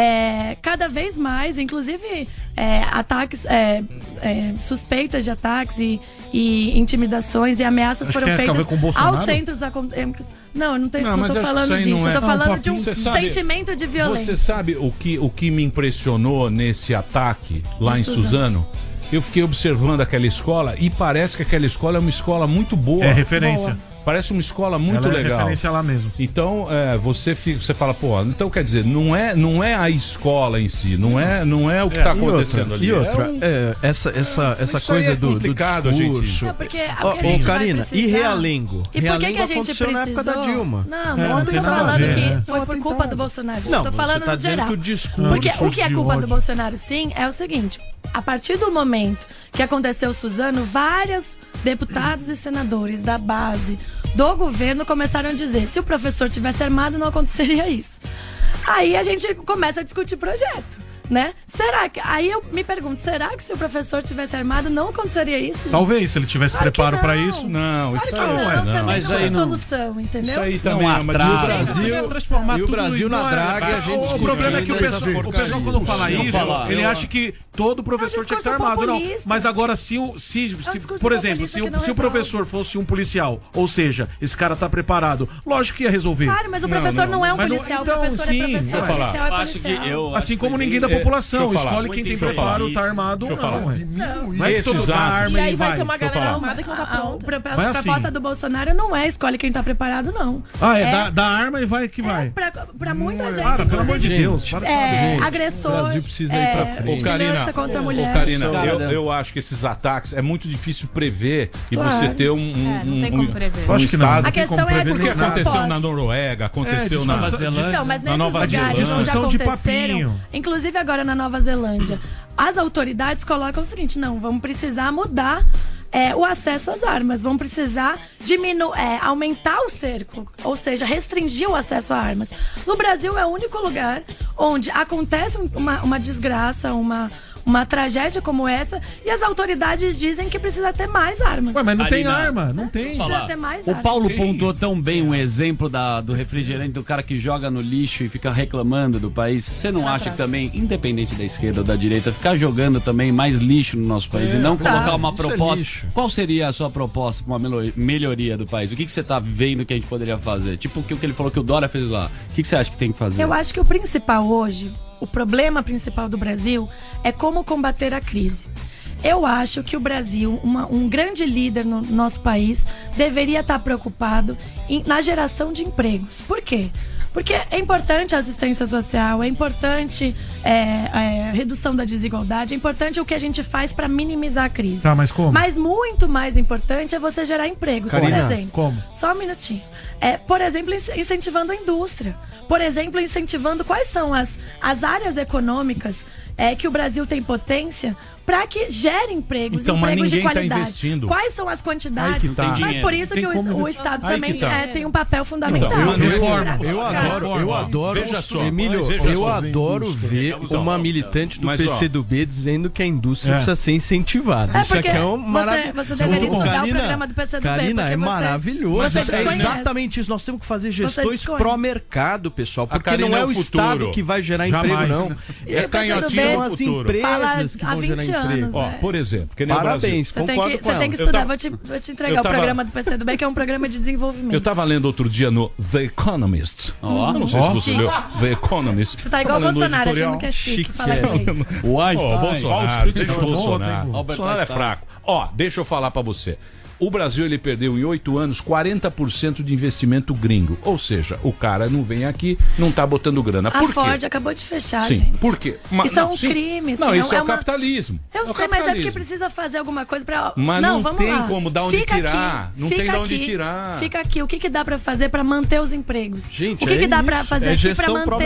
é, cada vez mais, inclusive é, ataques, é, é, suspeitas de ataques e, e intimidações e ameaças Acho foram que tem a ver feitas com o Bolsonaro? aos centros acadêmicos. Não, eu não, tenho, Não, não, mas tô acho que falando isso aí disso. não é- Eu tô Ah, um falando de um pouquinho. Você sabe- sentimento de violência. Você sabe o que, o que me impressionou nesse ataque lá em Suzano. Suzano? Eu fiquei observando aquela escola e parece que aquela escola é uma escola muito boa. É referência. Boa. Parece uma escola muito Ela é legal. referência lá mesmo. Então, é, você, fi- você fala, pô, então quer dizer, não é, não é a escola em si, não é, não é o que está E outra, acontecendo ali. E outra, é um- é, essa, essa, essa Isso aí coisa é do, do complicado, gente. discurso. Não, porque a- Ó, o que a gente ô, vai Karina, precisar- e Realengo? E por que, Realengo que a gente aconteceu precisou? na época da Dilma. Não, É, mas não eu não tem tô nada a falando ver, que né? foi por culpa do Bolsonaro. Não, eu tô você falando tá no dizendo geral. que o discurso Porque o que é de culpa ódio- do Bolsonaro, sim, é o seguinte. A partir do momento que aconteceu Suzano, vários deputados e senadores da base do governo começaram a dizer: se o professor tivesse armado, não aconteceria isso. Aí a gente começa a discutir projeto, né? Será que... Aí eu me pergunto, será que se o professor tivesse armado, não aconteceria isso, gente? Talvez, se ele tivesse Claro que preparo não. pra isso. Não, Claro isso que aí não, não é. também Mas não aí é não- solução, entendeu? Isso aí Não também é uma atrasa. O Brasil, transformar e o tudo Brasil em- na não é- draga, a gente o, o discutindo problema é que o essa pessoal, o porcaria. pessoal quando fala Deixa eu isso, falar, ele eu- acha que todo professor tinha que estar discurso armado. Não, populista. mas agora se o, se, se- discurso por exemplo, populista se, que o, não se o resolve. professor fosse um policial, ou seja, esse cara tá preparado, lógico que ia resolver. Claro, mas o professor não, é um Mas não- policial, então, o professor sim, é professor, eu o falar. policial é Eu acho que policial. eu Assim acho como que ninguém da é, população deixa eu falar. escolhe quem tem Deixa eu preparo, falar. tá armado ou Deixa eu não. falar. ué. Não. Não é que todo Esses mundo atos- arma E aí vai vai. ter uma Deixa eu galera falar. armada que não tá A, a, pronta. pro- a Vai assim. proposta do Bolsonaro não é escolhe quem tá preparado, não. Ah, é, Dá, dá arma e vai que É, vai. pra, pra muita gente, Para, pelo amor de inclusive, Deus. Para de falar é, besteira. agressor, O Brasil precisa ir pra é, frente. Ô, Karina, violência contra a ô, mulher. Karina, Cara, eu, né? eu acho que esses ataques é muito difícil prever e Claro. você ter um, um, É, não tem um- como prever. um Acho que não. estado. A questão é a Porque discussão aconteceu pós. na Noruega, aconteceu É, na Nova Zelândia. Não, mas Na nesses Nova lugares Zelândia. onde Discussão de aconteceram, papinho. inclusive agora na Nova Zelândia, as autoridades colocam o seguinte: não, vamos precisar mudar é, o acesso às armas, vamos precisar diminu é, aumentar o cerco, ou seja, restringir o acesso a armas. No Brasil é o único lugar onde acontece um- uma, uma desgraça, uma, uma tragédia como essa, e as autoridades dizem que precisa ter mais armas. Ué, mas não tem Karina, arma, não tem. Precisa ter mais O armas. Paulo pontuou tão bem um exemplo da, do refrigerante, do cara que joga no lixo e fica reclamando do país. Você não acha que também, independente da esquerda ou da direita, ficar jogando também mais lixo no nosso país É, e não tá. colocar uma Isso é proposta? lixo. Qual seria a sua proposta para uma melo- melhoria do país? O que, que você tá vendo que a gente poderia fazer? Tipo o que o que ele falou que o Dória fez lá. O que, que você acha que tem que fazer? Eu acho que o principal hoje, o problema principal do Brasil é como combater a crise. Eu acho que o Brasil, uma- um grande líder no nosso país, deveria estar preocupado em- na geração de empregos. Por quê? Porque é importante a assistência social, é importante é, é, a redução da desigualdade, é importante o que a gente faz para minimizar a crise. Tá, mas como? Mas muito mais importante é você gerar empregos, Karina, por exemplo. como? Só um minutinho. É, por exemplo, in- incentivando a indústria. Por exemplo, incentivando quais são as, as áreas econômicas é, que o Brasil tem potência para que gere empregos, Então, mas empregos de ninguém tá qualidade. investindo. Quais são as quantidades? Aí que tá. Mas Dinheiro. por isso Tem que o, como o investir. Estado Aí também que tá. é, tem um papel fundamental. Então, eu- Eu, eu Cara, adoro, eu adoro, Veja só, Emílio, mas veja eu só. adoro ver Então, uma militante do mas, ó, P C do B dizendo que a indústria É. precisa ser incentivada. É Isso aqui porque é um você- maravilhoso. você deveria estudar o Karina, programa do P C do B, Karina, porque é você- maravilhoso. você É desconhece. exatamente isso. Nós temos que fazer gestões desconhece. pró-mercado, pessoal. Porque Karina não é é o o Estado futuro. que vai gerar Jamais. emprego, não. Isso É é canhotinho P C do São B. no as futuro. Fala empresas que há vão gerar vinte emprego. anos. Ó, é. por exemplo, que nem o Parabéns, Brasil. Você tem concordo que, com você ela. tem que Eu estudar. tava- Vou, te, vou te entregar eu tava- o programa do P C do B, que é um programa de desenvolvimento. Eu tava lendo outro dia no The Economist. Ó. Eu não sei Ó. se você leu. The Economist. Você tá igual o Tava lendo Bolsonaro, editorial. achando que é chique, Chique, falar sério. inglês. O Einstein. Ó, Bolsonaro, Wall Street deixa o Journal, Bolsonaro. tem- Albert Bolsonaro é Einstein. fraco. Ó, deixa eu falar pra você. O Brasil ele perdeu em oito anos quarenta por cento de investimento gringo. Ou seja, o cara não vem aqui, não tá botando grana. A Por Ford quê? acabou de fechar, Sim, gente. por quê? Ma- Isso é um sim. crime, Não, assim, isso é é o uma- capitalismo. Eu É o sei, mas é porque capitalismo. precisa fazer alguma coisa pra... Mas não vamos tem lá. como dar onde Fica tirar. aqui, Não tem fica de onde aqui, tirar. Fica aqui. O que, que dá pra fazer pra manter os empregos? Gente, o que, é que dá pra isso. fazer É aqui pra gestão manter pró-mercado.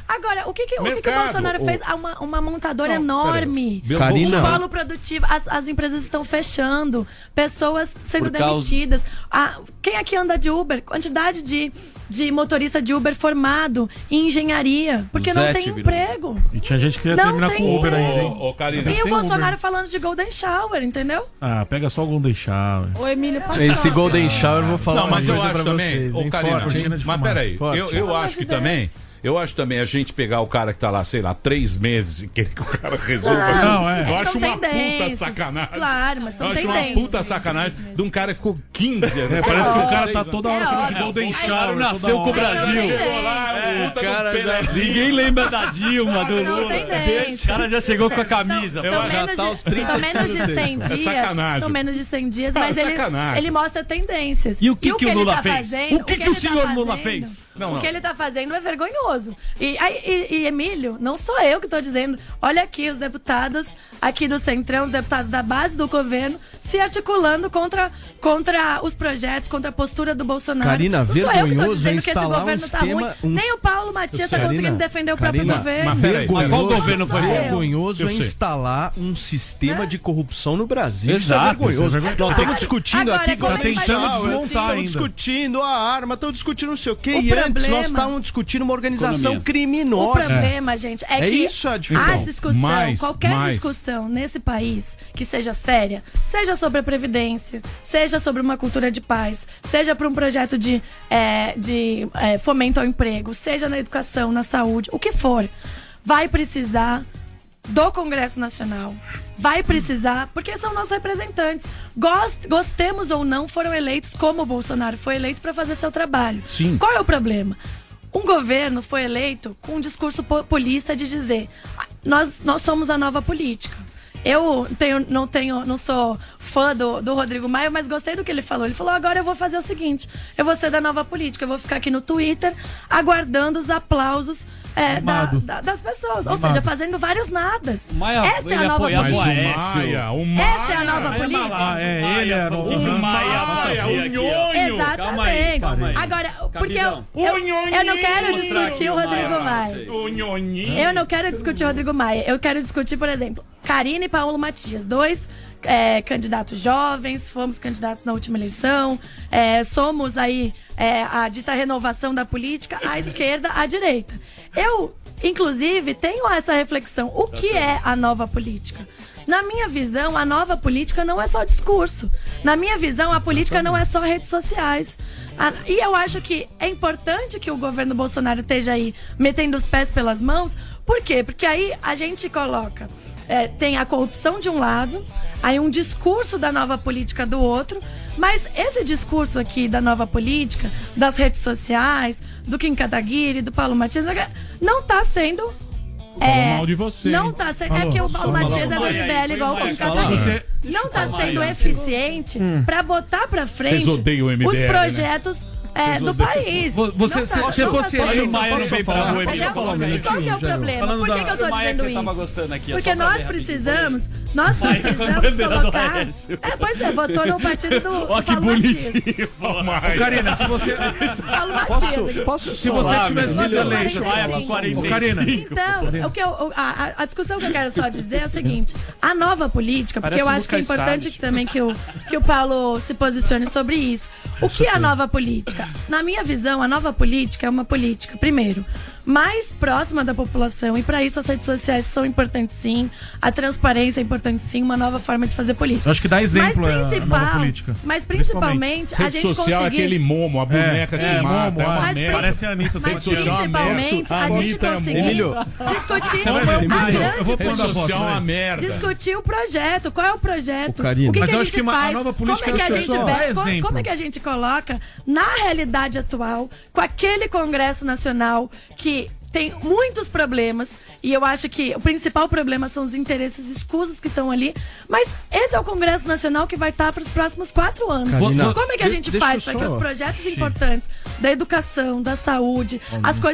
Agora, o que, que, o, que que o Mercado, Bolsonaro o- fez? Ah, Uma, uma montadora Não, enorme. peraí. Karina. Um polo produtivo. As, as empresas estão fechando. Pessoas sendo Por causa- demitidas. Ah, quem aqui anda de Uber? Quantidade de, de motorista de Uber formado em engenharia. Porque não Zete tem virou. emprego. E tinha gente que queria Não terminar tem com Uber emprego. ainda, hein? Ô, ô, Karina. E o tem Bolsonaro Uber. falando de Golden Shower, entendeu? Ah, pega só o Golden Shower. O Emílio passou. Esse Golden Shower eu vou falar Não, mas uma eu coisa acho pra também, vocês, ô hein? Karina, Forte, hein? de mas fumar. peraí, Forte. eu, eu Pelo amor acho de que Deus. também, eu acho também a gente pegar o cara que tá lá, sei lá, três meses e querer que o cara resolva. Não, é. Eu É, acho são uma puta tendências. sacanagem. Claro, mas são Eu acho uma tendências. puta sacanagem de um cara que ficou quinze anos. É, parece que o cara seis tá anos. toda hora É falando de óbvio. Golden Aí Shower. nasceu toda com o hora. Brasil. Chegou lá, o puta Cara, do já- Pelezinho. ninguém lembra da Dilma, do Não Lula. tem tendência. O cara já chegou com a camisa. São, são, menos, tá de, aos trinta são menos de cem É dias. sacanagem. São menos de cem dias, Ah, mas ele, sacanagem. ele mostra tendências. E o que que o ele Lula tá fez? fazendo- O que que o ele senhor tá Lula fazendo- fez? Não, o não. que ele tá fazendo é vergonhoso. E, aí, e, e, Emílio, não sou eu que tô dizendo. Olha aqui os deputados aqui do Centrão, os deputados da base do governo, se articulando contra, contra os projetos, contra a postura do Bolsonaro. Karina, não sou eu que tô vergonhoso dizendo que esse instalar um governo tá sistema- ruim. um- Nem o Paulo Matias tá Karina, conseguindo defender o próprio Karina, governo. mas peraí, Vergonhoso, Qual governo foi? Não sou eu. vergonhoso Eu é sei. instalar um sistema de corrupção no Brasil. Exato, Isso é vergonhoso. isso é vergonhoso. Nós estamos discutindo Agora, aqui como Tá é que vai tentando discutir? desmontar Estamos ainda. discutindo a arma, estamos discutindo não sei o quê. O E antes problema- nós estávamos discutindo uma organização Economia. O criminosa. problema, gente, é, É que isso a dificuldade. a discussão, Mais, qualquer mais. discussão nesse país que seja séria, seja sobre a Previdência, seja sobre uma cultura de paz, seja para um projeto de, é, de é, fomento ao emprego, seja na educação, na saúde, o que for, vai precisar do Congresso Nacional. Vai precisar, porque são nossos representantes. Gost, gostemos ou não, foram eleitos como o Bolsonaro foi eleito para fazer seu trabalho. Sim. Qual é o problema? Um governo foi eleito com um discurso populista de dizer: "Ah, nós, nós somos a nova política." Eu tenho, não tenho, não sou fã do, do Rodrigo Maia, mas gostei do que ele falou. Ele falou: agora eu vou fazer o seguinte, eu vou ser da nova política, eu vou ficar aqui no Twitter aguardando os aplausos é, da, Mimado. da- das pessoas. Ou Mimado. seja, fazendo vários nadas. Maia, Essa é ele a nova apoiava o política. Aécio. Maia, o Maia. Essa é a nova política. Ah, é, ele era o... O Maia, Maia, o aqui, ó. nhonho. Calma aí, Exatamente. calma aí. Agora, porque eu, Capitão. eu, eu não quero Vou mostrar aqui discutir o o Maia Rodrigo pra Maia. vocês. O nhonhinho. Eu não quero discutir o Rodrigo Maia. Eu quero discutir, por exemplo, Karine e Paulo Matias. Dois é, candidatos jovens, fomos candidatos na última eleição. É, somos aí é, a dita renovação da política, à esquerda, à direita. Eu, inclusive, tenho essa reflexão. O que é a nova política? Na minha visão, a nova política não é só discurso. Na minha visão, a política não é só redes sociais. A- E eu acho que é importante que o governo Bolsonaro esteja aí metendo os pés pelas mãos. Por quê? Porque aí a gente coloca... é, tem a corrupção de um lado, aí um discurso da nova política do outro, mas esse discurso aqui da nova política, das redes sociais, do Kim Kataguiri, do Paulo Matias, não está sendo... Falou mal de você, Não hein? está sendo... É Falou. porque o Paulo Falou. Matias é do Maia M B aí, L põe igual o Maia Kim aqui. Kataguiri. Você- Não está Maia sendo aqui. eficiente para botar para frente Vocês odeiam o M B L, os né? projetos é, do país. Vo- Você, Não se, tá- se não tá fosse sendo- ele, o Maia não posso veio pra falar? rua, Mas Emílio. é, Fala um qual que é o minutinho, problema? Falando Por que, da- que eu tô O Maia que dizendo você tava isso? gostando aqui, é Porque só pra nós ver rapidinho. precisamos, nós Maia com a precisamos bandeira do colocar... Aécio. É, pois é, votou no partido do, do Ó, que Paulo Matias. bonitinho. Ô, Maia. Karina, se você... Paulo Posso, Matias. posso Se você falar, tivesse meu? sido eleito... Maia com quarenta e Karina. cinco. Então, o que eu, a, a- a discussão que eu quero só dizer é o seguinte: a nova política, porque Parece eu o acho que é Lucas importante Salles. que também que o, que o Paulo se posicione sobre isso. O que é a nova política? Na minha visão, a nova política é uma política, primeiro, mais próxima da população, e para isso as redes sociais são importantes sim, a transparência é importante sim, uma nova forma de fazer política. Eu acho que dá exemplo mas é, a nova principal, política. mas principalmente a Rede gente social é conseguir... aquele momo, a boneca É, que é, mata, momo, é uma mas merda. Parece a Anitta. Mas sem social é uma principalmente merda. a gente Anitta é conseguir Emílio, discutir Você vai ver, a Emílio, eu grande vou pôr Rede na foto, social é uma vai. merda. discutir o projeto. Qual é o projeto? Ô, Karina. O que, Mas que eu a acho gente que uma- a faz? nova Como é política que a é gente só be- dar como, exemplo. como é que a gente coloca na realidade atual, com aquele Congresso Nacional que tem muitos problemas, e eu acho que o principal problema são os interesses escusos que estão ali, mas esse é o Congresso Nacional que vai estar para os próximos quatro anos. Karina, Como é que a de- gente deixa faz eu para que só- os projetos importantes da educação, da saúde, as coisas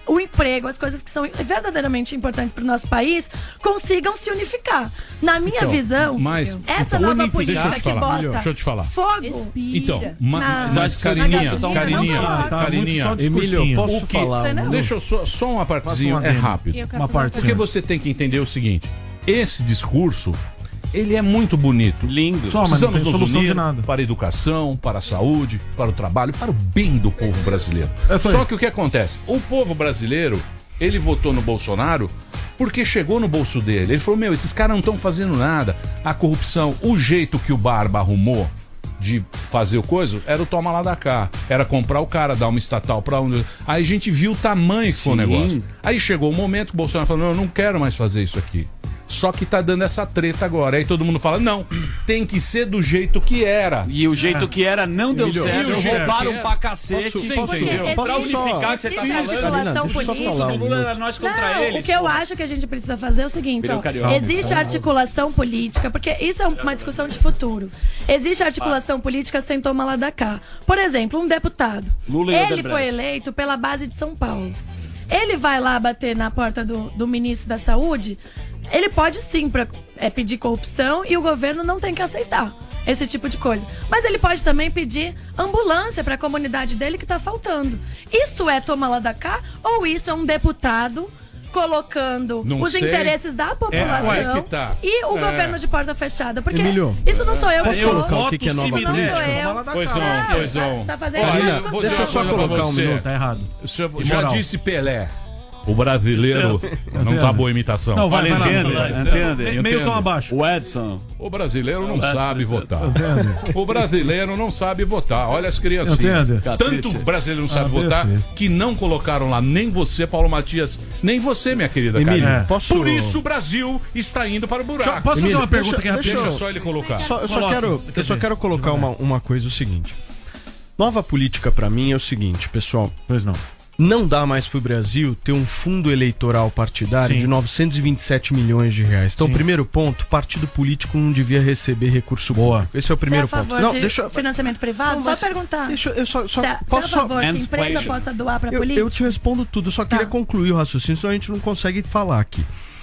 o emprego, as coisas que são verdadeiramente importantes para o nosso país, consigam se unificar. Na minha então, visão, mas, essa então, nova unificar, política deixa que falar, bota deixa eu te falar. fogo... Então, ma, na, mas Carininha, na Carininha, tá Carininha, Emílio, posso o que, falar? Entendeu? Deixa eu só, só uma partezinha, é rápido. Uma parte. Porque você tem que entender o seguinte, esse discurso, ele é muito bonito. Lindo. Só, mas não Precisamos tem nos solução unir de nada. para a educação, para a saúde, para o trabalho, para o bem do povo brasileiro. É, foi. Só que o que acontece? O povo brasileiro, ele votou no Bolsonaro porque chegou no bolso dele. Ele falou, meu, esses caras não estão fazendo nada. A corrupção, o jeito que o Barba arrumou de fazer o coisa, era o toma lá da cá. Era comprar o cara, dar uma estatal pra um... Aí a gente viu o tamanho que foi o negócio. Aí chegou o momento que o Bolsonaro falou, não, eu não quero mais fazer isso aqui. Só que tá dando essa treta agora. Aí todo mundo fala, não, tem que ser do jeito que era. E o jeito é. que era não deu Emílio, certo. Roubaram é. pra cacete. Posso, Sim, posso, entendeu? Pra unificar que você tá falando. Articulação política. O Lula era nós contra não, eles. o que eu acho que a gente precisa fazer é o seguinte, ó, carioca. existe articulação política, porque isso é uma discussão de futuro. Existe articulação política sem tomar lá da cá. Por exemplo, um deputado. Lula e ele Odebrecht. foi eleito pela base de São Paulo. Ele vai lá bater na porta do, do ministro da Saúde. Ele pode sim pra, é, pedir corrupção e o governo não tem que aceitar esse tipo de coisa. Mas ele pode também pedir ambulância para a comunidade dele que tá faltando. Isso é tomar lá da cá ou isso é um deputado colocando não os sei. interesses da população é, ué, que tá. e o é. governo de porta fechada? Porque Emílio, isso não sou eu que posso sou. colocar o que, que é nova Isso não política? sou eu. Pois não, pois não. Tá, tá fazendo Olha, uma vou discussão. dizer Deixa eu só uma coisa pra colocar um você. minuto. Tá errado. Você já Imoral. disse Pelé. O brasileiro. Não tá boa a imitação. Não, vai, vai lá. Entende, entende. Meio tom abaixo. O Edson. O brasileiro não sabe votar. O brasileiro não sabe votar. Olha as criancinhas. Entende. Tanto o brasileiro não sabe Ah, votar perfeito. que não colocaram lá nem você, Paulo Matias, nem você, minha querida Emílio, Karine. posso- Por isso o Brasil está indo para o buraco. Posso fazer Emílio, uma pergunta deixa- aqui rapidinho? Deixa só ele colocar. Só, eu só Coloque. quero, Quer eu só dizer, quero colocar uma, uma coisa, o seguinte. Nova política pra mim é o seguinte, pessoal. Pois não. Não dá mais pro Brasil ter um fundo eleitoral partidário Sim. de novecentos e vinte e sete milhões de reais. Então, Sim. primeiro ponto, partido político não devia receber recurso público. Esse é o primeiro Você é a ponto. favor Não, de deixa eu- financiamento privado? Não, Só mas- perguntar. Deixa eu só, só Você é- posso você é a favor só que a empresa possa doar pra eu, política? eu te respondo tudo, só queria Tá. concluir o raciocínio, senão a gente não consegue falar aqui.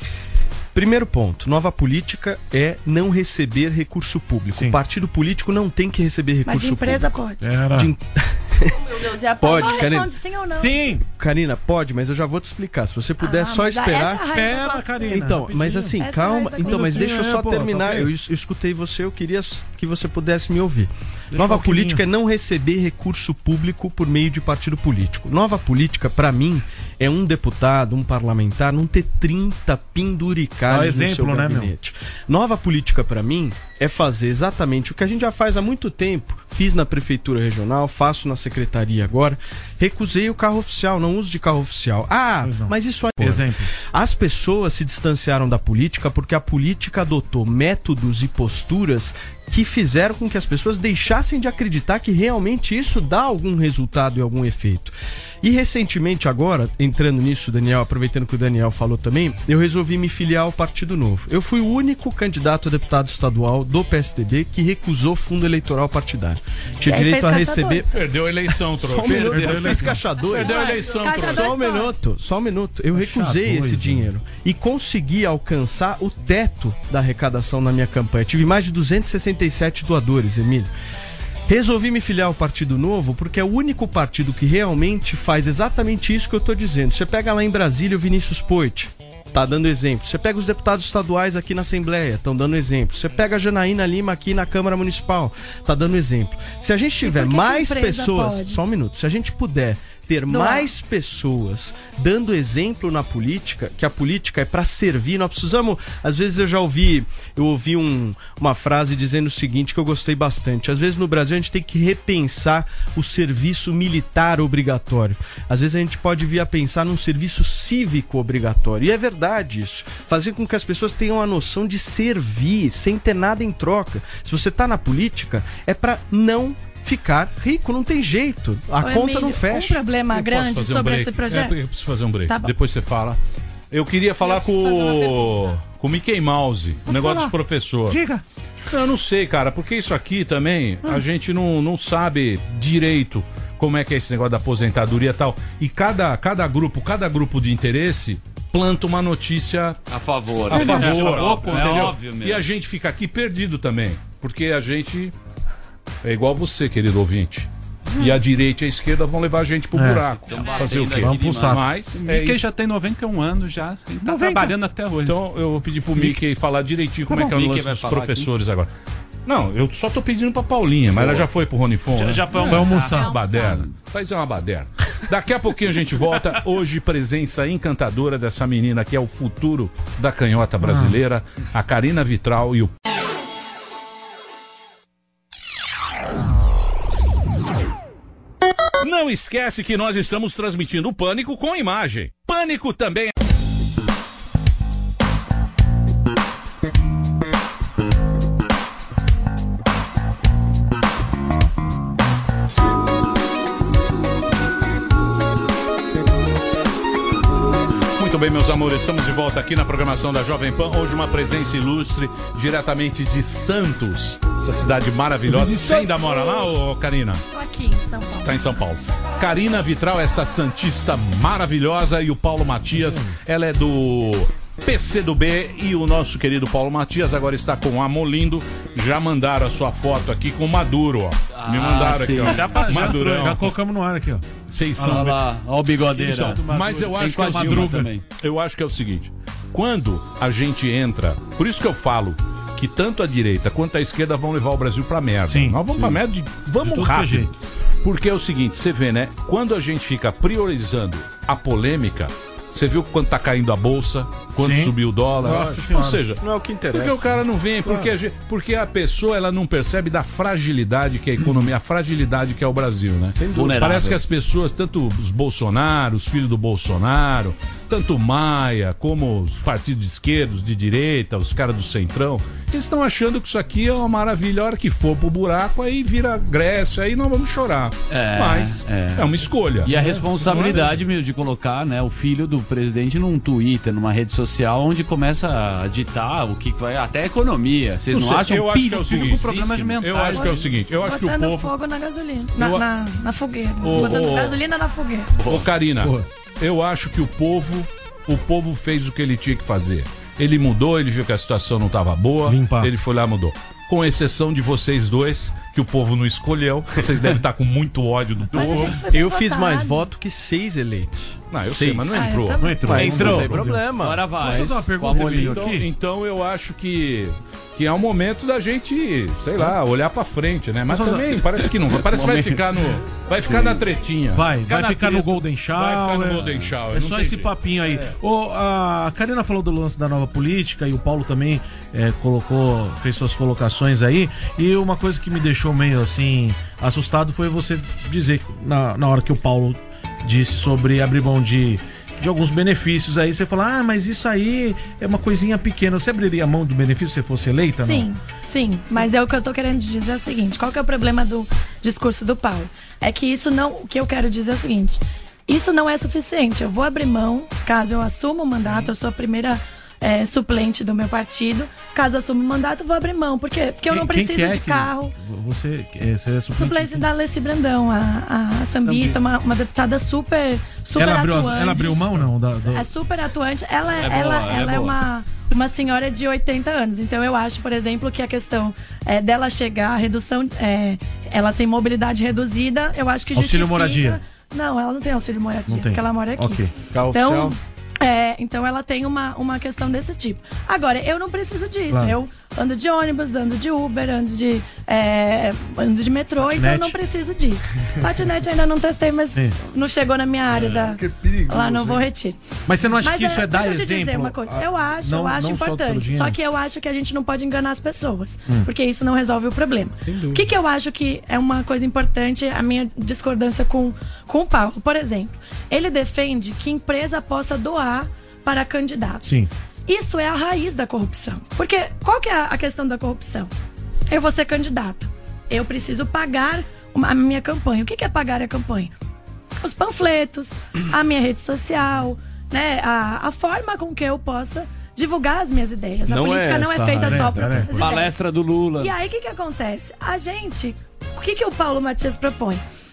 Primeiro ponto, nova política é não receber recurso público. Sim. O partido político não tem que receber recurso Mas de empresa público. pode. Era. De- Meu Deus, já Pode, Só Karine. responde sim ou não. Sim. Karina, pode, mas eu já vou te explicar. Se você puder Ah, só mas esperar. essa raiva Espera, pode ser. Karina. Então, rapidinho. mas assim, Essa calma. raiva Então, mas quando- deixa eu É, só pô, terminar. tá Eu, ok. es- eu escutei você, eu queria s- que você pudesse me ouvir. Deixa Nova um pouquinho. política é não receber recurso público por meio de partido político. Nova política, pra mim, é um deputado, um parlamentar, não ter trinta Dá penduricalhos no exemplo, seu né, meu? gabinete. Nova política, pra mim, é fazer exatamente o que a gente já faz há muito tempo. Fiz na prefeitura regional, faço na secretaria agora. Recusei o carro oficial, não uso de carro oficial. Ah, Pois não. mas isso aí. Exemplo. As pessoas se distanciaram da política porque a política adotou métodos e posturas que fizeram com que as pessoas deixassem de acreditar que realmente isso dá algum resultado e algum efeito. E recentemente agora, entrando nisso, Daniel, aproveitando que o Daniel falou também, eu resolvi me filiar ao Partido Novo. Eu fui o único candidato a deputado estadual do P S D B que recusou fundo eleitoral partidário. Tinha E aí direito fez a caçador. receber... Perdeu a eleição, Só trouxa. um minuto, Perdeu a eu fiz eleição. caçador. Perdeu a eleição, Caçador. trouxa. Só um minuto, só um minuto. Eu recusei esse dinheiro e consegui alcançar o teto da arrecadação na minha campanha. Tive mais de duzentos e sessenta e sete doadores, Emílio. Resolvi me filiar ao Partido Novo porque é o único partido que realmente faz exatamente isso que eu tô dizendo. Você pega lá em Brasília o Vinícius Poit, tá dando exemplo. Você pega os deputados estaduais aqui na Assembleia, estão dando exemplo. Você pega a Janaína Lima aqui na Câmara Municipal, tá dando exemplo. Se a gente tiver por que que mais a empresa pessoas, pode? só um minuto, se a gente puder ter Doar. mais pessoas dando exemplo na política, que a política é para servir, nós precisamos, às vezes eu já ouvi, eu ouvi um, uma frase dizendo o seguinte que eu gostei bastante, às vezes no Brasil a gente tem que repensar o serviço militar obrigatório, às vezes a gente pode vir a pensar num serviço cívico obrigatório, e é verdade isso, fazer com que as pessoas tenham a noção de servir, sem ter nada em troca. Se você tá na política, é para não ficar rico, não tem jeito. A Ô, conta Emílio, não um fecha. problema Eu posso grande fazer um sobre break? esse projeto? É, eu preciso fazer um break. Tá bom. Depois você fala. Eu queria falar Eu preciso com fazer uma o pergunta. com o Mickey Mouse, o negócio falar. dos professor. Diga. Eu não sei, cara, porque isso aqui também a gente não, não sabe direito como é que é esse negócio da aposentadoria e tal. E cada, cada grupo, cada grupo de interesse planta uma notícia a favor. A né? favor, É, entendeu? é óbvio mesmo. E a gente fica aqui perdido também, porque a gente é igual você, querido ouvinte. E a direita e a esquerda vão levar a gente pro É. buraco. Então, fazer o quê? Vamos pro saco. Mas, O é Mickey isso. já tem noventa e um anos, já ele tá noventa. trabalhando até hoje. Então eu vou pedir pro Mickey falar direitinho como Tá é que é bom. o Mickey lance vai dos falar professores agora. Não, eu só tô pedindo pra Paulinha, mas ela já foi pro Ronifon. Já- né? já foi almoçar. É, Foi almoçar. Baderna. Vai ser uma baderna. Daqui a pouquinho a gente volta. Hoje, presença encantadora dessa menina que é o futuro da canhota brasileira, a Karina Vitral e o... Não esquece que nós estamos transmitindo o Pânico com imagem. Pânico também é... Muito bem, meus amores, estamos de volta aqui na programação da Jovem Pan. Hoje uma presença ilustre, diretamente de Santos, essa cidade maravilhosa. Você ainda mora lá, ô Karina? Tô aqui em São Paulo. Tá em São Paulo. Karina Vitral, essa santista maravilhosa, e o Paulo Matias, ela é do P C do B, e o nosso querido Paulo Matias agora está com a Molindo. Já mandaram a sua foto aqui com o Maduro, ó. Me mandaram aqui, ó. Já, já, Madurão. já colocamos no ar aqui, ó. Vocês Olha são... lá, ó o bigodeira. Então, mas eu Tem acho que com a é o Dilma seguinte, também. eu acho que é o seguinte, quando a gente entra, por isso que eu falo que tanto a direita quanto a esquerda vão levar o Brasil pra merda. Sim, Nós vamos sim. pra merda, de, vamos De tudo rápido. que é jeito. Porque é o seguinte, você vê, né? Quando a gente fica priorizando a polêmica, você viu quanto tá caindo a bolsa, quanto Sim. subiu o dólar. Nossa Ou Senhora. seja, Não é o que interessa. porque o cara não vem, porque a, gente- porque a pessoa ela não percebe da fragilidade que é a economia, a fragilidade que é o Brasil, né? Vulnerável. Parece que as pessoas, tanto os Bolsonaro, os filhos do Bolsonaro, tanto o Maia, como os partidos de esquerda, os de direita, os caras do Centrão, eles estão achando que isso aqui é uma maravilha. A hora que for pro buraco, aí vira Grécia, aí nós vamos chorar. É, Mas é. é uma escolha. E a responsabilidade, meu, de colocar, né, o filho do presidente num Twitter, numa rede social, onde começa a ditar o que vai, até a economia. Vocês não, sei, acham eu acho que é o seguinte, com problemas mentais? eu acho que é o seguinte, eu acho que o Botando povo... fogo na gasolina. Na, Eu- na, na fogueira. Ô, Botando ô, gasolina na fogueira. Ô, Karina, eu acho que o povo, o povo fez o que ele tinha que fazer. Ele mudou, ele viu que a situação não estava boa, ele foi lá e mudou. Com exceção de vocês dois, que o povo não escolheu. Vocês devem estar com muito ódio do Mas a povo. gente foi bem Eu fiz votado. mais voto que seis eleitos. Não, eu Seis. sei, mas não Ah, eu entrou. também. não entrou. Mas entrou. não tem problema. Agora vai. Posso fazer uma Com pergunta, a Molino então, aqui? então eu acho que, que é o momento da gente, sei lá, olhar pra frente, né? Mas Posso fazer- também parece que não. Parece que vai Momento. ficar no. Vai ficar Sim. na tretinha. Vai, vai na ficar no treta. Golden Shower. Vai ficar no Golden Shower. É não só tem esse jeito. papinho aí. É. Ô, a Karina falou do lance da nova política e o Paulo também é, colocou, fez suas colocações aí. E uma coisa que me deixou meio assim assustado foi você dizer na, na hora que o Paulo disse sobre abrir mão de, de alguns benefícios aí, você fala, ah, mas isso aí é uma coisinha pequena. Você abriria a mão do benefício se você fosse eleita, Sim, não? sim. Mas é o que eu tô querendo dizer é o seguinte: qual que é o problema do discurso do Paulo? É que isso não. O que eu quero dizer é o seguinte: isso não é suficiente. Eu vou abrir mão, caso eu assuma o mandato, eu sou a primeira é, suplente do meu partido. Caso eu assuma o mandato, eu vou abrir mão. Por quê? Porque eu não Quem- quem preciso que é de que- carro. Você, é, você é suplente? Suplência da Alessi Brandão, a, a sambista, uma, uma deputada super, super Ela abriu, as- atuante. ela abriu mão, não? Da, do- É super atuante. Ela, É ela, boa, é ela é, boa. uma, uma senhora de oitenta anos. Então eu acho, por exemplo, que a questão é, dela chegar, a redução. É, ela tem mobilidade reduzida, eu acho que Auxílio justifica. moradia. Não, ela não tem auxílio moradia, Não tem. porque ela mora aqui. Ok. Então, é, então ela tem uma, uma questão desse tipo. Agora, eu não preciso disso. Claro. Eu ando de ônibus, ando de Uber, ando de, é, ando de metrô, então eu Patinete. não preciso disso. Patinete ainda não testei, mas Sim. não chegou na minha área da. Lá não vou retirar. Mas você não acha Mas que isso é dar deixa eu te dizer exemplo? uma coisa. Ah, Eu acho, não- eu acho não só pelo importante. dinheiro. Só que eu acho que a gente não pode enganar as pessoas. Hum. Porque isso não resolve o problema. O que, que eu acho que é uma coisa importante, a minha discordância com, com o Paulo? Por exemplo, ele defende que empresa possa doar para candidatos. Sim. Isso é a raiz da corrupção. Porque qual que é a questão da corrupção? Eu vou ser candidato. Eu preciso pagar uma- a minha campanha. O que que é pagar a campanha? Os panfletos, a minha rede social, né? A, a forma com que eu possa divulgar as minhas ideias. A Não política é não é essa, feita né? só para Peraí. as ideias. Palestra do Lula. E aí o que que acontece? A gente, o que que o Paulo Matias propõe?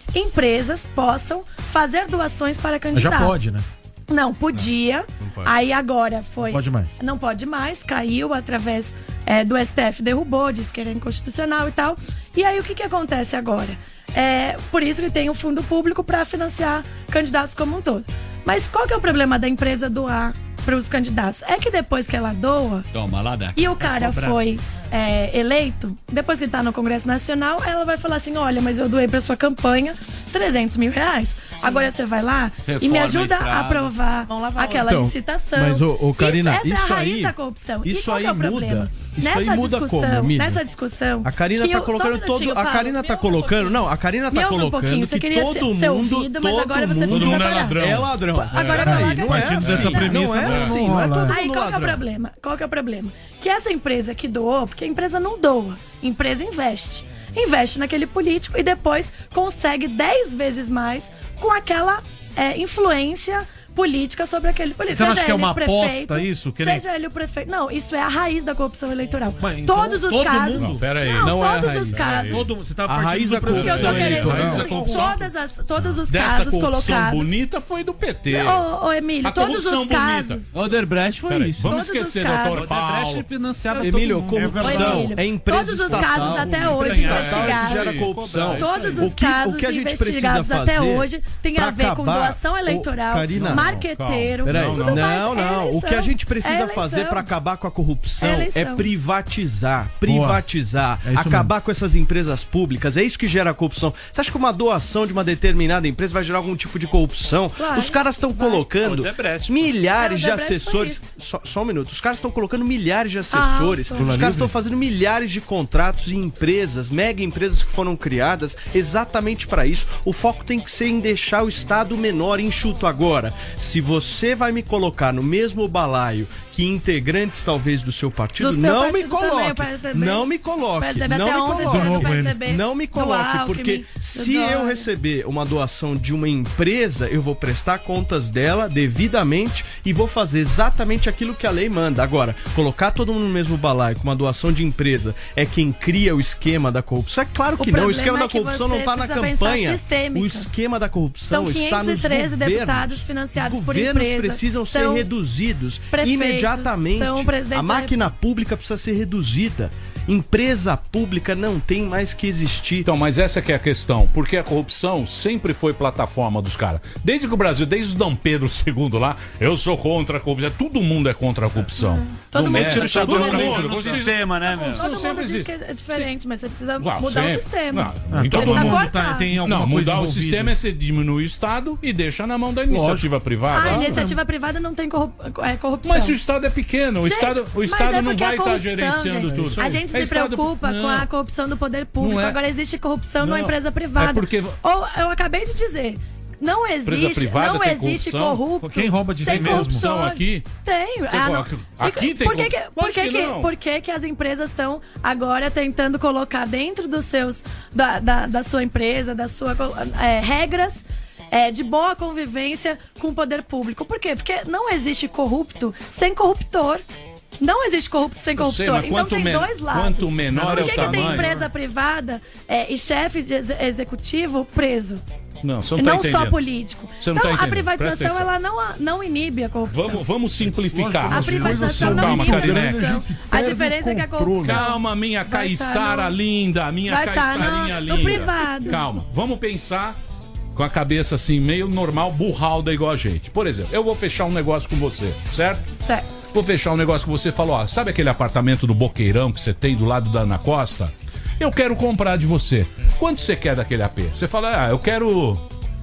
empresas possam fazer doações para candidatos. Já pode, né? Não, podia. Não, não pode. Aí agora foi. Não pode mais. Não pode mais. Caiu através é, do S T F, derrubou, disse que era inconstitucional e tal. E aí o que, que acontece agora? É por isso que tem um fundo público para financiar candidatos como um todo. Mas qual que é o problema da empresa doar para os candidatos? É que depois que ela doa Toma, lá daqui. e o cara foi é, eleito, depois que está no Congresso Nacional, ela vai falar assim, olha, mas eu doei para sua campanha trezentos mil reais. Agora você vai lá Reforma e me ajuda estrada. a aprovar aquela Então, licitação. mas, ô, ô, Karina, isso, essa isso é a raiz aí- da corrupção. isso e qual aí que é o muda. problema? Isso nessa aí muda discussão, como, Emílio? Nessa discussão... A Karina que tá eu- só um colocando todo. minutinho, A Paulo, Karina me tá ouve um colocando. Não, a Karina Me tá ouve um pouquinho, colocando você que queria todo ser- mundo. ser ouvido, mas todo agora você mundo precisa parar. É ladrão. Agora Peraí, coloca não é aqui. assim. dessa premissa, Não é não assim, não é todo mundo Aí qual que é o ladrão. problema? Qual que é o problema? Que essa empresa que doou, porque a empresa não doa, a empresa investe. Investe naquele político e depois consegue dez vezes mais com aquela é, influência política sobre aquele político. Você não acha Seja que é ele uma o prefeito, aposta isso? Que nem- Seja ele o prefeito. Não, isso é a raiz da corrupção eleitoral. Mas, então, todos os todo casos. mundo- Não, pera aí. Não, Não é a todos raiz. os casos. Todo, você tá A partindo raiz do da pressuposto- O que eu tô querendo eleitoral. dizer, Corrupção. todas as, todos os Dessa casos corrupção colocados. bonita foi do P T. Ô, ô, Emílio, A todos corrupção os bonita. casos. Odebrecht foi Peraí, isso. vamos Todos esquecer, os casos. doutor Paulo. Odebrecht financiava Emílio, todo mundo. corrupção Ô, Emílio, é empresa todos os estatal. casos até hoje Empresa estatal investigados. que gera corrupção. Todos O os que- casos o que a gente investigados precisa até fazer hoje tem a pra ver com acabar- doação Ô, eleitoral, Karina, marqueteiro, Peraí, tudo não, mais. não, É não. O que a eleição. gente precisa É eleição. fazer para acabar com a corrupção É é, eleição. privatizar, privatizar, É isso acabar mesmo. com essas empresas públicas. É isso que gera corrupção. Você acha que uma doação de uma determinada empresa vai gerar algum tipo de corrupção? Claro, Os caras estão vai. colocando Odebrecht, milhares Ah, de Odebrecht foi assessores. Só, só um minuto. Os caras estão colocando milhares de Ah, assessores. Alstom. Os caras estão fazendo milhares de contratos em empresas, mega empresas que foram criadas exatamente para isso. O foco tem que ser em deixar o Estado menor, enxuto. Agora, se você vai me colocar no mesmo balaio que integrantes talvez do seu partido, Do seu não me partido também, o coloque. P S D B. Não me coloque. P S D B Não até me ontem coloque. esteve no P S D B. Não me Do coloque, Alckmin, porque do se eu Dória. receber uma doação de uma empresa, eu vou prestar contas dela devidamente e vou fazer exatamente aquilo que a lei manda. Agora, colocar todo mundo no mesmo balaio com uma doação de empresa é quem cria o esquema da corrupção? É claro que O não. O problema esquema é da que corrupção você não está na precisa pensar campanha. sistêmica. O esquema da corrupção São está nos quinhentos e treze governos. deputados financiados Os por governos empresas. precisam ser São reduzidos prefeitos, imediatamente. são presidentes A da máquina pública precisa ser reduzida. Empresa pública não tem mais que existir. Então, mas essa que é a questão, porque a corrupção sempre foi plataforma dos caras. Desde que o Brasil, desde o Dom Pedro segundo lá, eu sou contra a corrupção. Todo mundo é contra a corrupção. Todo Do mundo médico, tira o todo chapéu mundo. no Vocês- sistema, né, meu? Todo mundo sempre diz existe. que é diferente, mas você precisa Não, mudar sempre. o sistema. Não, Ah, então todo precisa mundo cortar. tá, tem alguma Não, coisa mudar o envolvida. sistema é você diminui o Estado e deixa na mão da iniciativa privada. Ah, a iniciativa privada não tem corru- é, corrupção. Mas o Estado é pequeno, o Gente, Estado, o mas Estado é não porque vai a estar corrupção, gerenciando gente, tudo. A gente É se Estado- preocupa Não. com a corrupção do poder público. Não é. Agora existe corrupção Não. numa empresa privada. É porque- Ou eu acabei de dizer. Não Empresa existe, privada não tem existe corrupção? corrupto. Quem rouba de sem si mesmo? corrupção Corrupção aqui? Tem. Ah, não. Aqui tem por que, que, corrupção? por Lógico que, que que, não. por que, que as empresas estão agora tentando colocar dentro dos seus da, da, da sua empresa, da sua é, regras é, de boa convivência com o poder público? Por quê? Porque não existe corrupto sem corruptor. Não existe corrupto sem Eu sei, corruptor. mas Então quanto tem men- dois lados. quanto menor Por é o que, que tem tamanho? empresa privada é, e chefe de exe- executivo preso? Não, você E não tá não entendendo. só político. Você não Então, tá a entendendo. privatização Presta atenção. ela não, não inibe a corrupção. Vamos, vamos simplificar. A privatização não Calma, inibe a Karine. corrupção. A diferença é que a corrupção... Calma, minha vai Caiçara tá no- linda, minha vai tá Caiçarinha no- linda. no privado. Calma, vamos pensar com a cabeça assim, meio normal, burralda igual a gente. Por exemplo, eu vou fechar um negócio com você, certo? Certo. Vou fechar um negócio com você e falou, ó, sabe aquele apartamento do Boqueirão que você tem do lado da Ana Costa? Eu quero comprar de você. Quanto você quer daquele A P? Você fala, ah, eu quero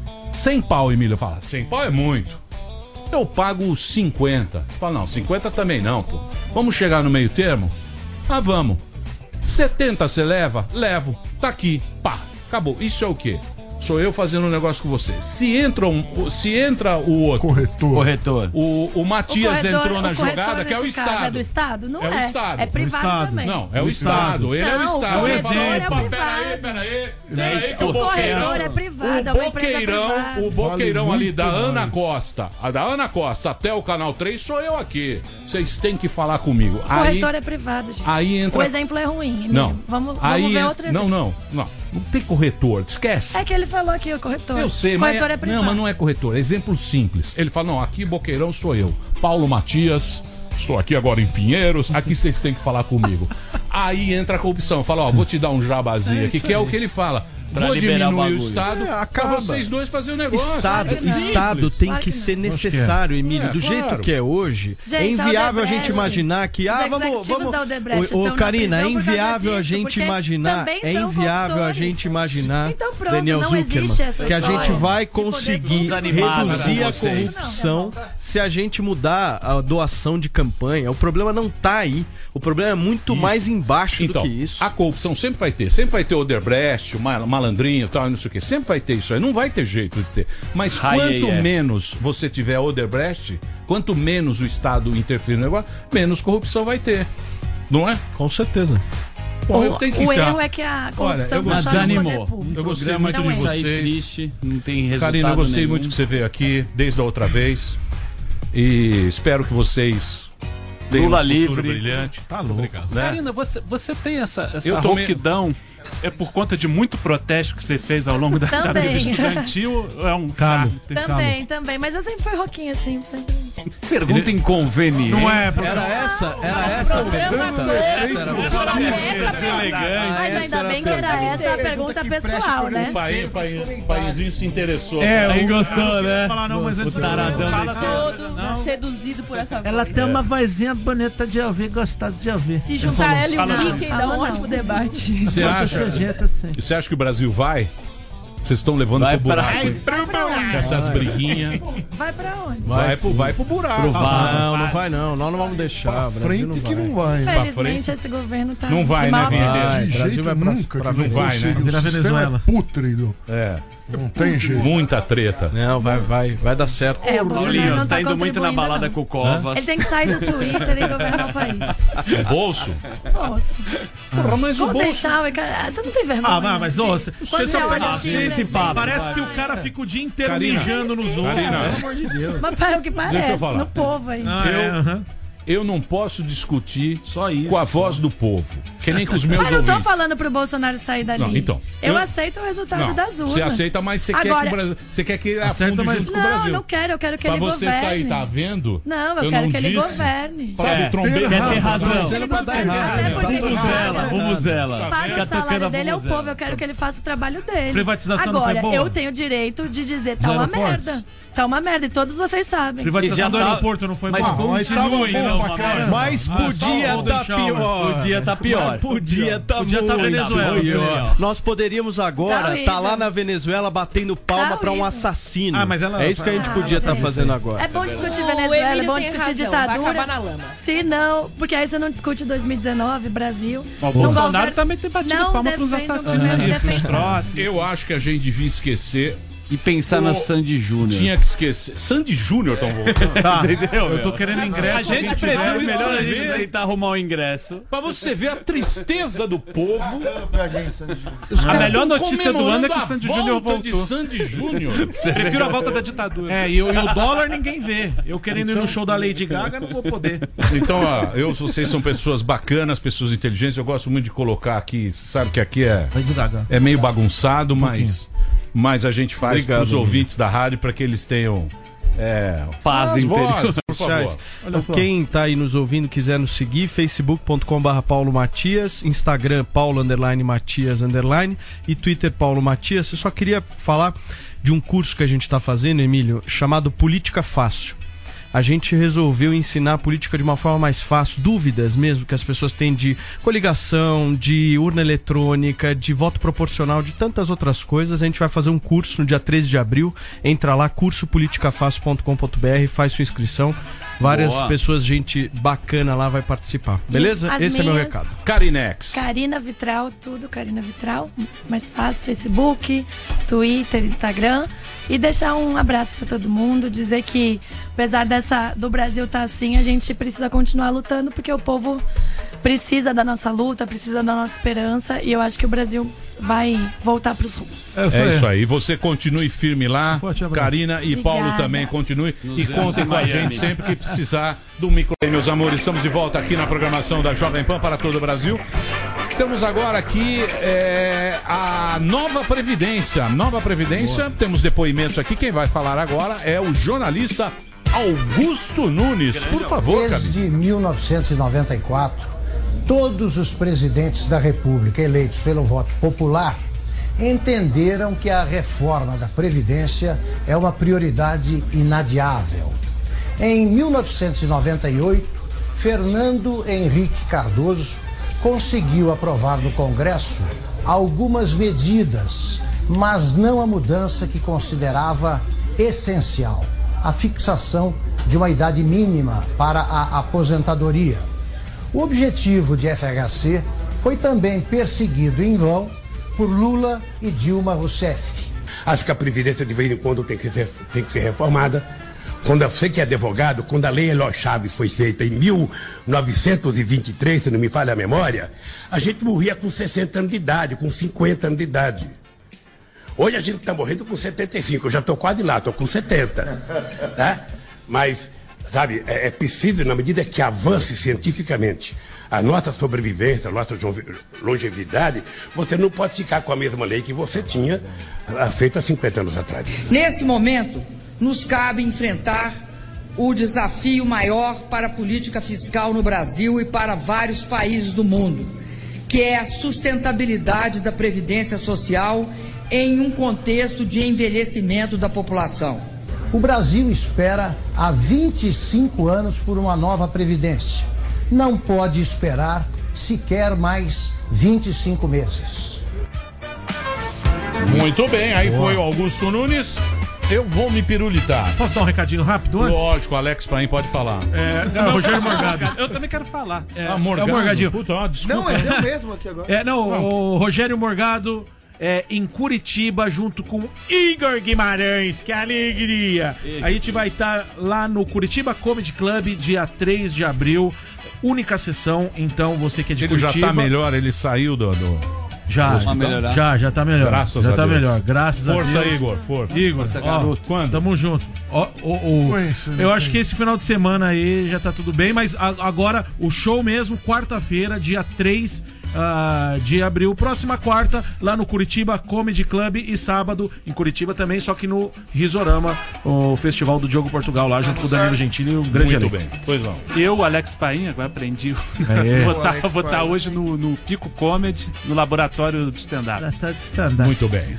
cem pau, Emílio. Eu falo, cem pau é muito. Eu pago cinquenta. Fala, não, cinquenta também não, pô. Vamos chegar no meio termo? Ah, vamos. setenta você leva? Levo. Tá aqui. Pá. Acabou. Isso é o quê? Sou eu fazendo um negócio com você. Se entra, um, se entra o outro... Corretor. Corretor. O, o Matias O corredor- entrou na o corretor, jogada, que é o nesse caso, Estado. É do Estado? Não É é. o Estado. É privado O Estado. também. Não, é o, O Estado. Estado. Ele é o Não, o Estado. Ele corredor fala, é opa, privado. peraí, peraí. Não é Peraí, isso, que o O Boqueirão... corredor é privado. privada, é uma empresa boqueirão, privada. o boqueirão Vale ali da muito Ana mais. Costa, a da Ana Costa até o Canal três sou eu aqui. Vocês têm que falar comigo. O Aí, corretor é privado, gente. aí entra- O exemplo é ruim, Emílio. não. Vamos, vamos aí ver en- outro Não, exemplo. não, não. Não tem corretor, esquece. É que ele falou aqui, o corretor. Eu sei, o mas, corretor é é, privado. não, mas não é corretor, é exemplo simples. Ele fala, não, aqui boqueirão sou eu, Paulo Matias, estou aqui agora em Pinheiros, aqui vocês têm que falar comigo. Aí entra a corrupção, fala, ó, vou te dar um jabazinho É aqui, isso que é aí. o que ele fala. Pra Vou liberar o diminuir o, bagulho. Estado É, pra acaba. vocês dois fazer o negócio. Estado, É simples. Estado tem Claro que que ser não. necessário, É, Emílio. Do claro. jeito que é hoje, Gente, é inviável a Odebrecht, gente imaginar que. os Ah, vamos. executivos vamos da Odebrecht ô, ô, estão na Karina, é prisão por causa inviável a disso, gente porque imaginar. também É são inviável a corruptores. gente imaginar, Então pronto, Daniel não existe Zuckerman, essa que a história gente vai de poder conseguir Desanimado reduzir com a vocês. corrupção se a gente mudar a doação de campanha. O problema não tá aí. O problema é muito Isso. mais embaixo Então, do que isso. a corrupção sempre vai ter. Sempre vai ter o Odebrecht, o ma- malandrinho e tal, não sei o quê. Sempre vai ter isso aí. Não vai ter jeito de ter. Mas Ai, quanto ai, ai. menos você tiver Odebrecht, quanto menos o Estado interferir no negócio, menos corrupção vai ter. Não é? Com certeza. Bom, O, eu tenho que o encerrar. erro é que a corrupção eu tá gostei- só no poder Desanimou. público. Eu gostei Programa muito não de é. Sair vocês. triste, não tem resultado Karina, eu gostei nenhum. muito que você veio aqui desde a outra vez. E espero que vocês tenham Lula um futuro livre. brilhante. Tá louco. Né? Karina, você, você tem essa, essa Eu tomei- rouquidão é por conta de muito protesto que você fez ao longo da, da vida Também. estudantil ou é um Calma. cargo? Também, também. Mas eu sempre fui roquinha assim, sempre. Pergunta inconveniente. Não é, Era essa, era essa a pergunta? Essa era a Mas ainda bem que era essa a pergunta pessoal, né? O pai, o pai, o paizinho se interessou. É, Aí o- gostou, né? Falar, não, mas O antes taradão fala- desse- Todo seduzido por essa voz. Ela tem uma vozinha bonita de ouvir, gostosa de ouvir. Se juntar ela e o Fala, Mickey, dá um ótimo debate. Você acha? Desse jeito assim. Você acha que o Brasil vai? Vocês estão levando Vai pro pra- buraco. Essas briguinhas. Vai pra onde? Vai, pro, vai pro buraco. Não, não vai não. Nós não vamos deixar. Pra Brasil frente que não vai. Felizmente esse governo tá Não vai, de né, mal a Vinha? pior. Vai, De Brasil jeito vai pra- nunca pra que não frente. vai, consiga. né? O Vira sistema Venezuela. é pútrido. É. Não tem jeito. Muita treta. Não, vai, vai, vai dar certo. É, o Bolsonaro Paulinho, não você tá tá indo muito na contribuindo, balada não. com o Covas. Ele tem que sair do Twitter e governar o país. O bolso? Nossa. Porra, mas o Vou bolso. deixar, o cara. Você não tem vergonha. Ah, vai, mas ô, você Quando você você só olha fala assim, assim, pra esse gente- papo. Parece que o cara fica o dia inteiro Karina. mijando nos outros. Karina. Pelo amor de Deus. Mas para o que parece, Deixa eu falar. no povo aí. Ah, é, Eu- aham. Eu não posso discutir Só isso. com a voz do povo. Que nem com os meus Mas não tô ouvintes. falando pro Bolsonaro sair dali. Não, então. Eu, Eu- aceito o resultado Não, das urnas. você aceita, mas você quer que Agora- o Brasil. Você quer que ele Aceita, afunde mas- junto com o Não, Brasil. não quero, eu quero que pra ele você governe. sair, tá vendo? Não, eu, quero que ele disse. governe. Sabe, É, trombeta. quer ter razão. Ele pra dar governe, errado, até né? porque Vuvuzela, vuvuzela. paga Fica o tocando salário a dele é o vuvuzela. povo, eu quero que ele faça o trabalho dele. Privatização não Agora, foi boa? eu tenho o direito de dizer, tá Dos uma aeroportos? merda. Tá uma merda, e todos vocês sabem. Privatização do Já tá- aeroporto não foi mas boa? Mas tava continue, bom não, pra uma caramba. Mas Ah, podia só o tá Golden Shower. pior. Podia tá pior. Podia tá Podia tá muito Venezuela. pior. Nós poderíamos Tá agora horrível. estar lá na Venezuela batendo palma Tá pra um horrível. assassino. Ah, mas ela- É isso que a gente Ah, podia estar mas é fazendo agora. É bom discutir O Venezuela, é Emílio bom tem discutir razão, ditadura. vai acabar na lama. Se não, porque aí você não discute dois mil e dezenove, Brasil. O Não Bolsonaro governa- também tem batido não palma pros defende o assassinos, governo aí, pros defensor. próximos. Eu acho que a gente devia esquecer. E pensar na O- Sandy Júnior. Tinha que esquecer. Sandy Júnior tão voltando. Tá, Entendeu, eu tô meu? querendo ingresso. A gente alguém prefere tiver, melhor a você gente vê. tentar arrumar um ingresso. Pra você ver a tristeza do povo. A melhor notícia do ano é que o comemorando a Sandy Júnior volta de voltou. Sandy Júnior. Prefiro a volta da ditadura. É, e, o- e o dólar ninguém vê. Eu querendo ir no show da Lady Gaga, não vou poder. Então, ó, eu, vocês são pessoas bacanas, pessoas inteligentes. Eu gosto muito de colocar aqui. Sabe que aqui é, Lady Gaga. é meio bagunçado, mas, mas a gente faz Obrigado, pros ouvintes da rádio para que eles tenham é, Paz as interior. vozes, por Chais, favor. Olha só. Quem tá aí nos ouvindo quiser nos seguir, facebook ponto com barra Paulo Matias, Instagram Paulo underline Matias underline e Twitter Paulo Matias. Eu só queria falar de um curso que a gente está fazendo, Emílio, chamado Política Fácil. A gente resolveu ensinar a política de uma forma mais fácil, dúvidas mesmo que as pessoas têm de coligação, de urna eletrônica, de voto proporcional, de tantas outras coisas. A gente vai fazer um curso no dia treze de abril. Entra lá, curso politica fácil ponto com ponto b r, faz sua inscrição. Várias Boa. pessoas, gente bacana lá vai participar. Beleza? As Esse é meu minhas- recado. Carinex. Karina Vitral, tudo Karina Vitral. Mais fácil, Facebook, Twitter, Instagram. E deixar um abraço pra todo mundo, dizer que apesar dessa do Brasil estar assim, a gente precisa continuar lutando porque o povo precisa da nossa luta, precisa da nossa esperança, e eu acho que o Brasil vai voltar para os rumos. É isso aí. Você continue firme lá. Karina e Obrigada. Paulo também continue. Nos E vemos contem em com a Miami. gente sempre que precisar do micro. Meus amores, estamos de volta aqui na programação da Jovem Pan para todo o Brasil. Temos agora aqui é, a nova Previdência. Nova Previdência, Boa. Temos depoimentos aqui. Quem vai falar agora é o jornalista Augusto Nunes. Por favor, Desde mil novecentos e noventa e quatro, todos os presidentes da República eleitos pelo voto popular entenderam que a reforma da Previdência é uma prioridade inadiável. Em mil novecentos e noventa e oito, Fernando Henrique Cardoso conseguiu aprovar no Congresso algumas medidas, mas não a mudança que considerava essencial, a fixação de uma idade mínima para a aposentadoria. O objetivo de F H C foi também perseguido em vão por Lula e Dilma Rousseff. Acho que a Previdência de vez em quando tem que ser, tem que ser reformada. Quando você que é advogado, quando a Lei Eloy Chaves foi feita em mil novecentos e vinte e três, se não me falha a memória, a gente morria com sessenta anos de idade, com cinquenta anos de idade. Hoje a gente está morrendo com setenta e cinco, eu já estou quase lá, estou com setenta. Tá? Mas, sabe, é, é preciso, na medida que avance cientificamente a nossa sobrevivência, a nossa longevidade, você não pode ficar com a mesma lei que você tinha feita há cinquenta anos atrás. Nesse momento, nos cabe enfrentar o desafio maior para a política fiscal no Brasil e para vários países do mundo, que é a sustentabilidade da previdência social em um contexto de envelhecimento da população. O Brasil espera há vinte e cinco anos por uma nova Previdência. Não pode esperar sequer mais vinte e cinco meses. Muito bem, aí Boa. Foi o Augusto Nunes. Eu vou me pirulitar. Posso dar um recadinho rápido antes? Lógico, Alex Paim pode falar. É, não, Rogério Morgado. Eu também quero falar. É, ah, Morgado. É o Morgadinho. Puta, ó, desculpa. Não, é eu mesmo aqui agora. É, não, o Rogério Morgado é, em Curitiba, junto com Igor Guimarães, que alegria! A gente vai estar lá no Curitiba Comedy Club, dia três de abril. Única sessão, então você que é de ele Curitiba... Ele já tá melhor, ele saiu do... do... Já, já, já tá melhor. Graças já a tá Deus. melhor, graças força a Deus. Igor, força. Igor, força, ó, quando? Tamo junto. Ó, ó, ó, eu acho que esse final de semana aí já tá tudo bem, mas a, agora o show mesmo, quarta-feira, dia três uh, de abril, próxima quarta, lá no Curitiba Comedy Club, e sábado em Curitiba também, só que no Risorama, o festival do Diogo Portugal lá, junto com o Danilo Gentili, um grande Muito elenco. bem, pois não. Eu, Alex Paim, agora aprendi. É. Vou estar vou tá hoje no, no Pico Comedy, no laboratório de stand-up. Tá de stand-up. Muito bem.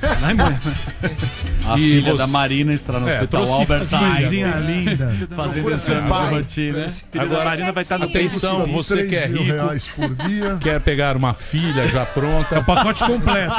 A E filha você- da Marina está no É, hospital trouxe Albert coisinha Einstein. linda. Fazendo exame de rotina. Agora, a Marina vai estar no atenção, você que é três mil rico, reais por dia. quer pegar uma filha já pronta. É o pacote completo.